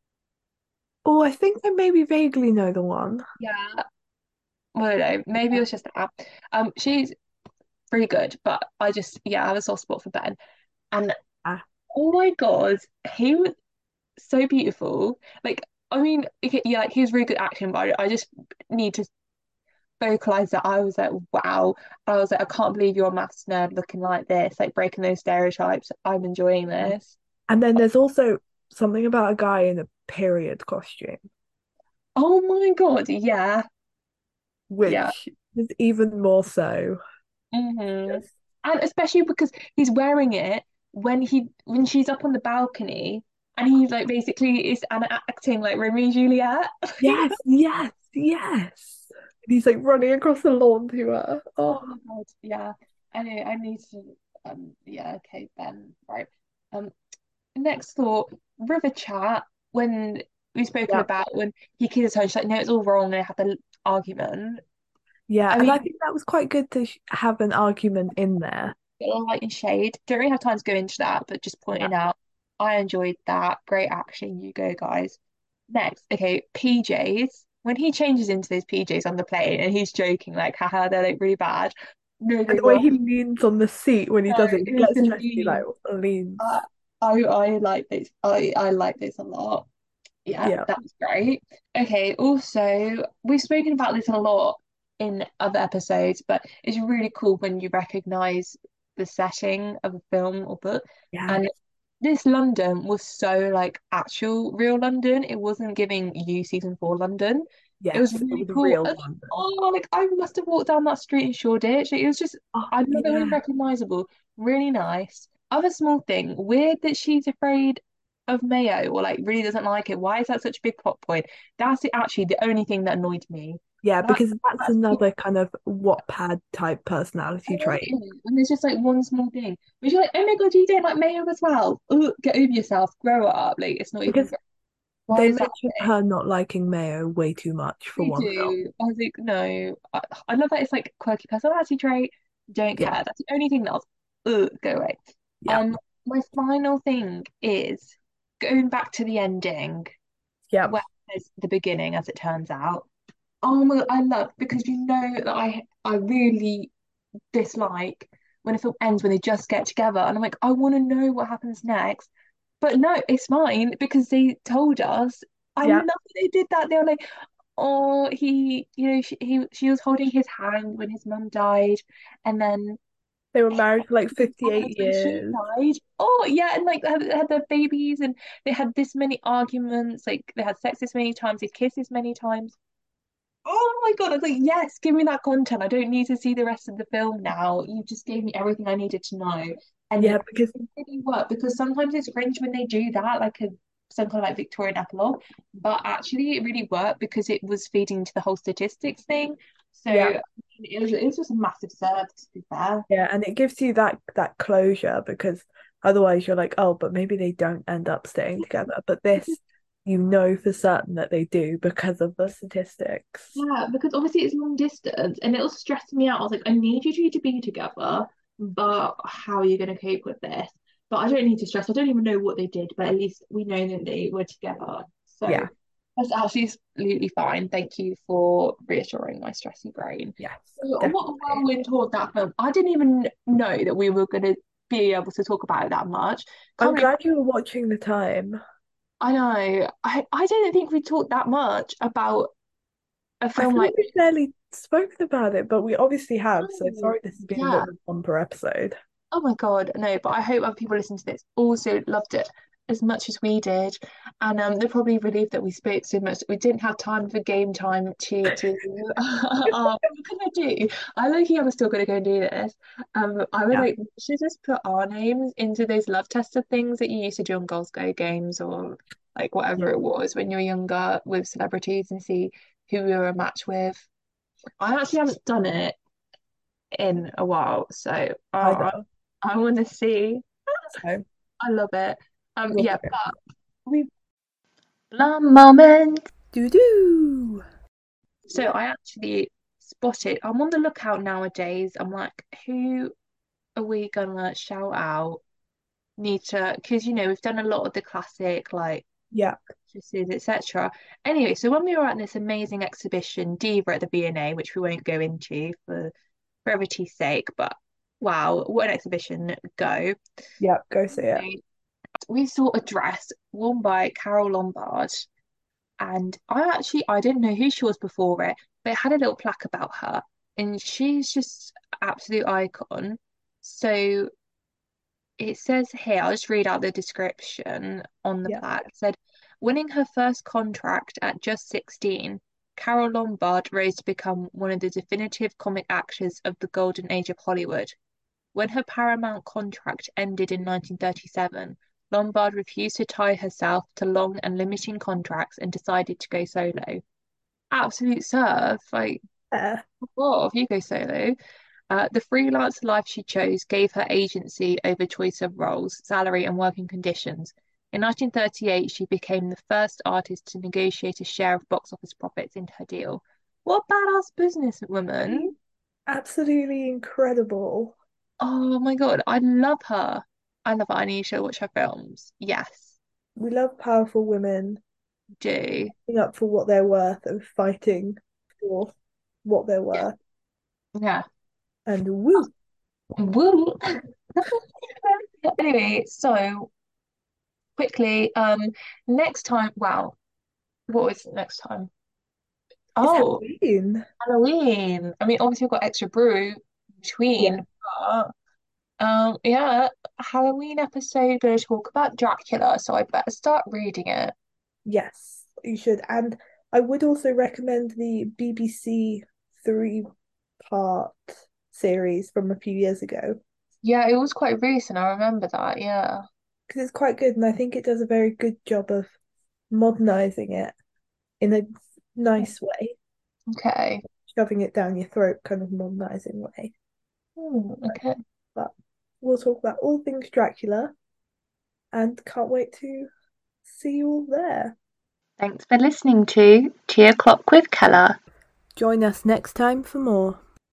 [SPEAKER 1] Oh, I think I maybe vaguely know the one.
[SPEAKER 3] Yeah, well, I don't know, maybe it was just that. She's pretty good, but I just, yeah, I have a soft spot for Ben. And
[SPEAKER 1] Ah,
[SPEAKER 3] oh my God, he was so beautiful. Like, I mean, yeah, like he was really good acting, but I just need to vocalize that I was like, wow. I was like, I can't believe you're a maths nerd looking like this, like breaking those stereotypes. I'm enjoying
[SPEAKER 1] yeah.
[SPEAKER 3] this.
[SPEAKER 1] And then there's also something about a guy in a period costume,
[SPEAKER 3] Oh my God, yeah, yeah.
[SPEAKER 1] which is even more so.
[SPEAKER 3] Hmm.
[SPEAKER 1] Just,
[SPEAKER 3] And especially because he's wearing it when she's up on the balcony and he like basically is acting like Romeo and Juliet.
[SPEAKER 1] yes, yes, yes. And he's like running across the lawn to her.
[SPEAKER 3] Oh
[SPEAKER 1] Oh,
[SPEAKER 3] my God, yeah. Anyway, I need to yeah, okay, Ben. Right. Um Next thought, River Chat, when we've spoken
[SPEAKER 1] yeah,
[SPEAKER 3] about when he kisses her, she's like, no, it's all wrong, and they have the argument.
[SPEAKER 1] yeah.
[SPEAKER 3] I
[SPEAKER 1] And
[SPEAKER 3] mean,
[SPEAKER 1] I think that was quite good to have an argument in there.
[SPEAKER 3] little light and shade. Don't really have time to go into that, but just
[SPEAKER 1] Yeah,
[SPEAKER 3] pointing out, I enjoyed that. Great action, you go, guys. Next, okay, PJs. When he changes into those PJs on the plane and he's joking, like, haha, they look really bad. No,
[SPEAKER 1] and
[SPEAKER 3] they're
[SPEAKER 1] the way
[SPEAKER 3] not.
[SPEAKER 1] he leans on the seat when he
[SPEAKER 3] No,
[SPEAKER 1] does it, he
[SPEAKER 3] it was
[SPEAKER 1] gets
[SPEAKER 3] the
[SPEAKER 1] dressed, he like
[SPEAKER 3] lean.
[SPEAKER 1] leans.
[SPEAKER 3] I like this. I like this a lot. Yeah,
[SPEAKER 1] Yeah,
[SPEAKER 3] that's great. Okay, also, we've spoken about this a lot in other episodes, but it's really cool when you recognize the setting of a film or book.
[SPEAKER 1] yeah,
[SPEAKER 3] And this London was so like actual real London. It wasn't giving you season 4 London. It was
[SPEAKER 1] yes. It
[SPEAKER 3] really
[SPEAKER 1] was a
[SPEAKER 3] cool.
[SPEAKER 1] real London.
[SPEAKER 3] Oh, like I must have walked down that street in Shoreditch. It was just,
[SPEAKER 1] Oh,
[SPEAKER 3] I love it when it's
[SPEAKER 1] yeah.
[SPEAKER 3] recognizable. Really nice. Other small thing, weird that she's afraid of Mayo or like really doesn't like it. Why is that such a big plot point? Actually the only thing that annoyed me.
[SPEAKER 1] Yeah,
[SPEAKER 3] That
[SPEAKER 1] because that's
[SPEAKER 3] that's
[SPEAKER 1] another kind of Wattpad type personality
[SPEAKER 3] I hate
[SPEAKER 1] trait.
[SPEAKER 3] it when there's just like one small thing. But you're like, oh my God, you don't like Mayo as well. Oh, get over yourself, grow up. Like it's not even
[SPEAKER 1] Because
[SPEAKER 3] fair. Why
[SPEAKER 1] they
[SPEAKER 3] is that
[SPEAKER 1] mentioned
[SPEAKER 3] a thing?
[SPEAKER 1] her not liking Mayo way too much for
[SPEAKER 3] They
[SPEAKER 1] one film.
[SPEAKER 3] do. I was like, no. I love that it's like quirky personality trait. Don't
[SPEAKER 1] Yeah,
[SPEAKER 3] care. That's the only thing that was, ugh, go away.
[SPEAKER 1] yeah,
[SPEAKER 3] My final thing is going back to the ending,
[SPEAKER 1] yeah,
[SPEAKER 3] where it's the beginning, as it turns out. Oh my God, I love because you know that I really dislike when a film ends when they just get together, and I'm like, I want to know what happens next. But no, it's fine because they told us. I
[SPEAKER 1] yeah.
[SPEAKER 3] love that they did that. They were like, oh, he, she was holding his hand when his mum died, and then
[SPEAKER 1] They were married for like
[SPEAKER 3] Her
[SPEAKER 1] 58
[SPEAKER 3] husband, she
[SPEAKER 1] years.
[SPEAKER 3] died. Oh yeah, and like had their babies, and they had this many arguments. Like they had sex this many times, they kissed this many times. Oh my God, I was like, yes, give me that content. I don't need to see the rest of the film now. You just gave me everything I needed to know. And
[SPEAKER 1] Yeah,
[SPEAKER 3] it
[SPEAKER 1] because
[SPEAKER 3] really worked because sometimes it's cringe when they do that, like some kind of like Victorian epilogue. But actually it really worked because it was feeding into the whole statistics thing. So
[SPEAKER 1] yeah,
[SPEAKER 3] it was just a massive serve, to be fair.
[SPEAKER 1] yeah, and it gives you that closure because otherwise you're like, oh, but maybe they don't end up staying together. But this, you know for certain that they do because of the statistics.
[SPEAKER 3] Yeah, because obviously it's long distance and it was stressing me out. I was like, I need you two to be together, but how are you going to cope with this? But I don't need to stress. I don't even know what they did, but at least we know that they were together. So
[SPEAKER 1] Yeah,
[SPEAKER 3] that's absolutely fine. Thank you for reassuring my stressy brain.
[SPEAKER 1] yes,
[SPEAKER 3] So what a
[SPEAKER 1] definitely.
[SPEAKER 3] whirlwind tour that film. I didn't even know that we were going to be able to talk about it that much.
[SPEAKER 1] I'm
[SPEAKER 3] Can't believe
[SPEAKER 1] glad you were watching the time.
[SPEAKER 3] I know. I didn't think we talked that much about a
[SPEAKER 1] I
[SPEAKER 3] film
[SPEAKER 1] feel
[SPEAKER 3] like
[SPEAKER 1] like we've barely spoken about it, but we obviously have. So
[SPEAKER 3] oh,
[SPEAKER 1] sorry, this has been a bit
[SPEAKER 3] yeah.
[SPEAKER 1] of a bumper episode.
[SPEAKER 3] Oh my God, no, but I hope other people listening to this also loved it as much as we did. And they're probably relieved that we spoke so much. We didn't have time for game time to what can I do? I look I'm still gonna go and do this. I was
[SPEAKER 1] Yeah,
[SPEAKER 3] like, we should just put our names into those love tester things that you used to do on Girls Go Games or like
[SPEAKER 1] yeah,
[SPEAKER 3] whatever it was when you were younger with celebrities and see who we were a match with. I actually haven't done it in a while, so
[SPEAKER 1] either.
[SPEAKER 3] I want to see.
[SPEAKER 1] So
[SPEAKER 3] I love it.
[SPEAKER 1] we'll
[SPEAKER 3] Yeah,
[SPEAKER 1] figure it
[SPEAKER 3] but
[SPEAKER 1] out.
[SPEAKER 3] we.
[SPEAKER 2] Plum moment.
[SPEAKER 1] Do do.
[SPEAKER 3] So I actually spotted. I'm on the lookout nowadays. I'm like, who are we gonna shout out? Need to, because we've done a lot of the classic like
[SPEAKER 1] Yeah,
[SPEAKER 3] actresses, etc. Anyway, so when we were at this amazing exhibition, Diva at the V&A, which we won't go into for brevity's sake, but wow, what an exhibition! Go.
[SPEAKER 1] yeah, go see it.
[SPEAKER 3] We saw a dress worn by Carole Lombard, and I didn't know who she was before it, but it had a little plaque about her, and she's just absolute icon. So it says here, I'll just read out the description on the
[SPEAKER 1] Yeah.
[SPEAKER 3] plaque. It said, winning her first contract at just 16, Carole Lombard rose to become one of the definitive comic actors of the golden age of Hollywood. When her Paramount contract ended in 1937, Lombard refused to tie herself to long and limiting contracts and decided to go solo. Absolute serve. Like,
[SPEAKER 1] Yeah.
[SPEAKER 3] what if you go solo? The freelance life she chose gave her agency over choice of roles, salary, and working conditions. In 1938, she became the first artist to negotiate a share of box office profits into her deal. What a badass businesswoman!
[SPEAKER 1] Absolutely incredible.
[SPEAKER 3] Oh my God, I love her. I love her. I need to watch her films. Yes,
[SPEAKER 1] We love powerful women
[SPEAKER 3] do.
[SPEAKER 1] standing up for what they're worth and fighting for what they're worth.
[SPEAKER 3] Yeah.
[SPEAKER 1] And woo,
[SPEAKER 3] Woo. Anyway, so quickly, next time, wow, what was next time?
[SPEAKER 1] it's
[SPEAKER 3] Oh,
[SPEAKER 1] Halloween.
[SPEAKER 3] Halloween. I mean, obviously we've got extra brew in
[SPEAKER 1] Yeah.
[SPEAKER 3] between, but yeah, Halloween episode gonna talk about Dracula, so I better start reading it.
[SPEAKER 1] Yes, you should. And I would also recommend the BBC three-part series from a few years ago
[SPEAKER 3] Yeah, it was quite recent, I remember that, yeah.
[SPEAKER 1] because it's quite good and I think it does a very good job of modernizing it in a nice way,
[SPEAKER 3] Okay.
[SPEAKER 1] shoving it down your throat kind of modernizing way.
[SPEAKER 3] Okay.
[SPEAKER 1] But we'll talk about all things Dracula and can't wait to see you all there.
[SPEAKER 2] Thanks for listening to 2 o'clock with Keller.
[SPEAKER 1] Join us next time for more.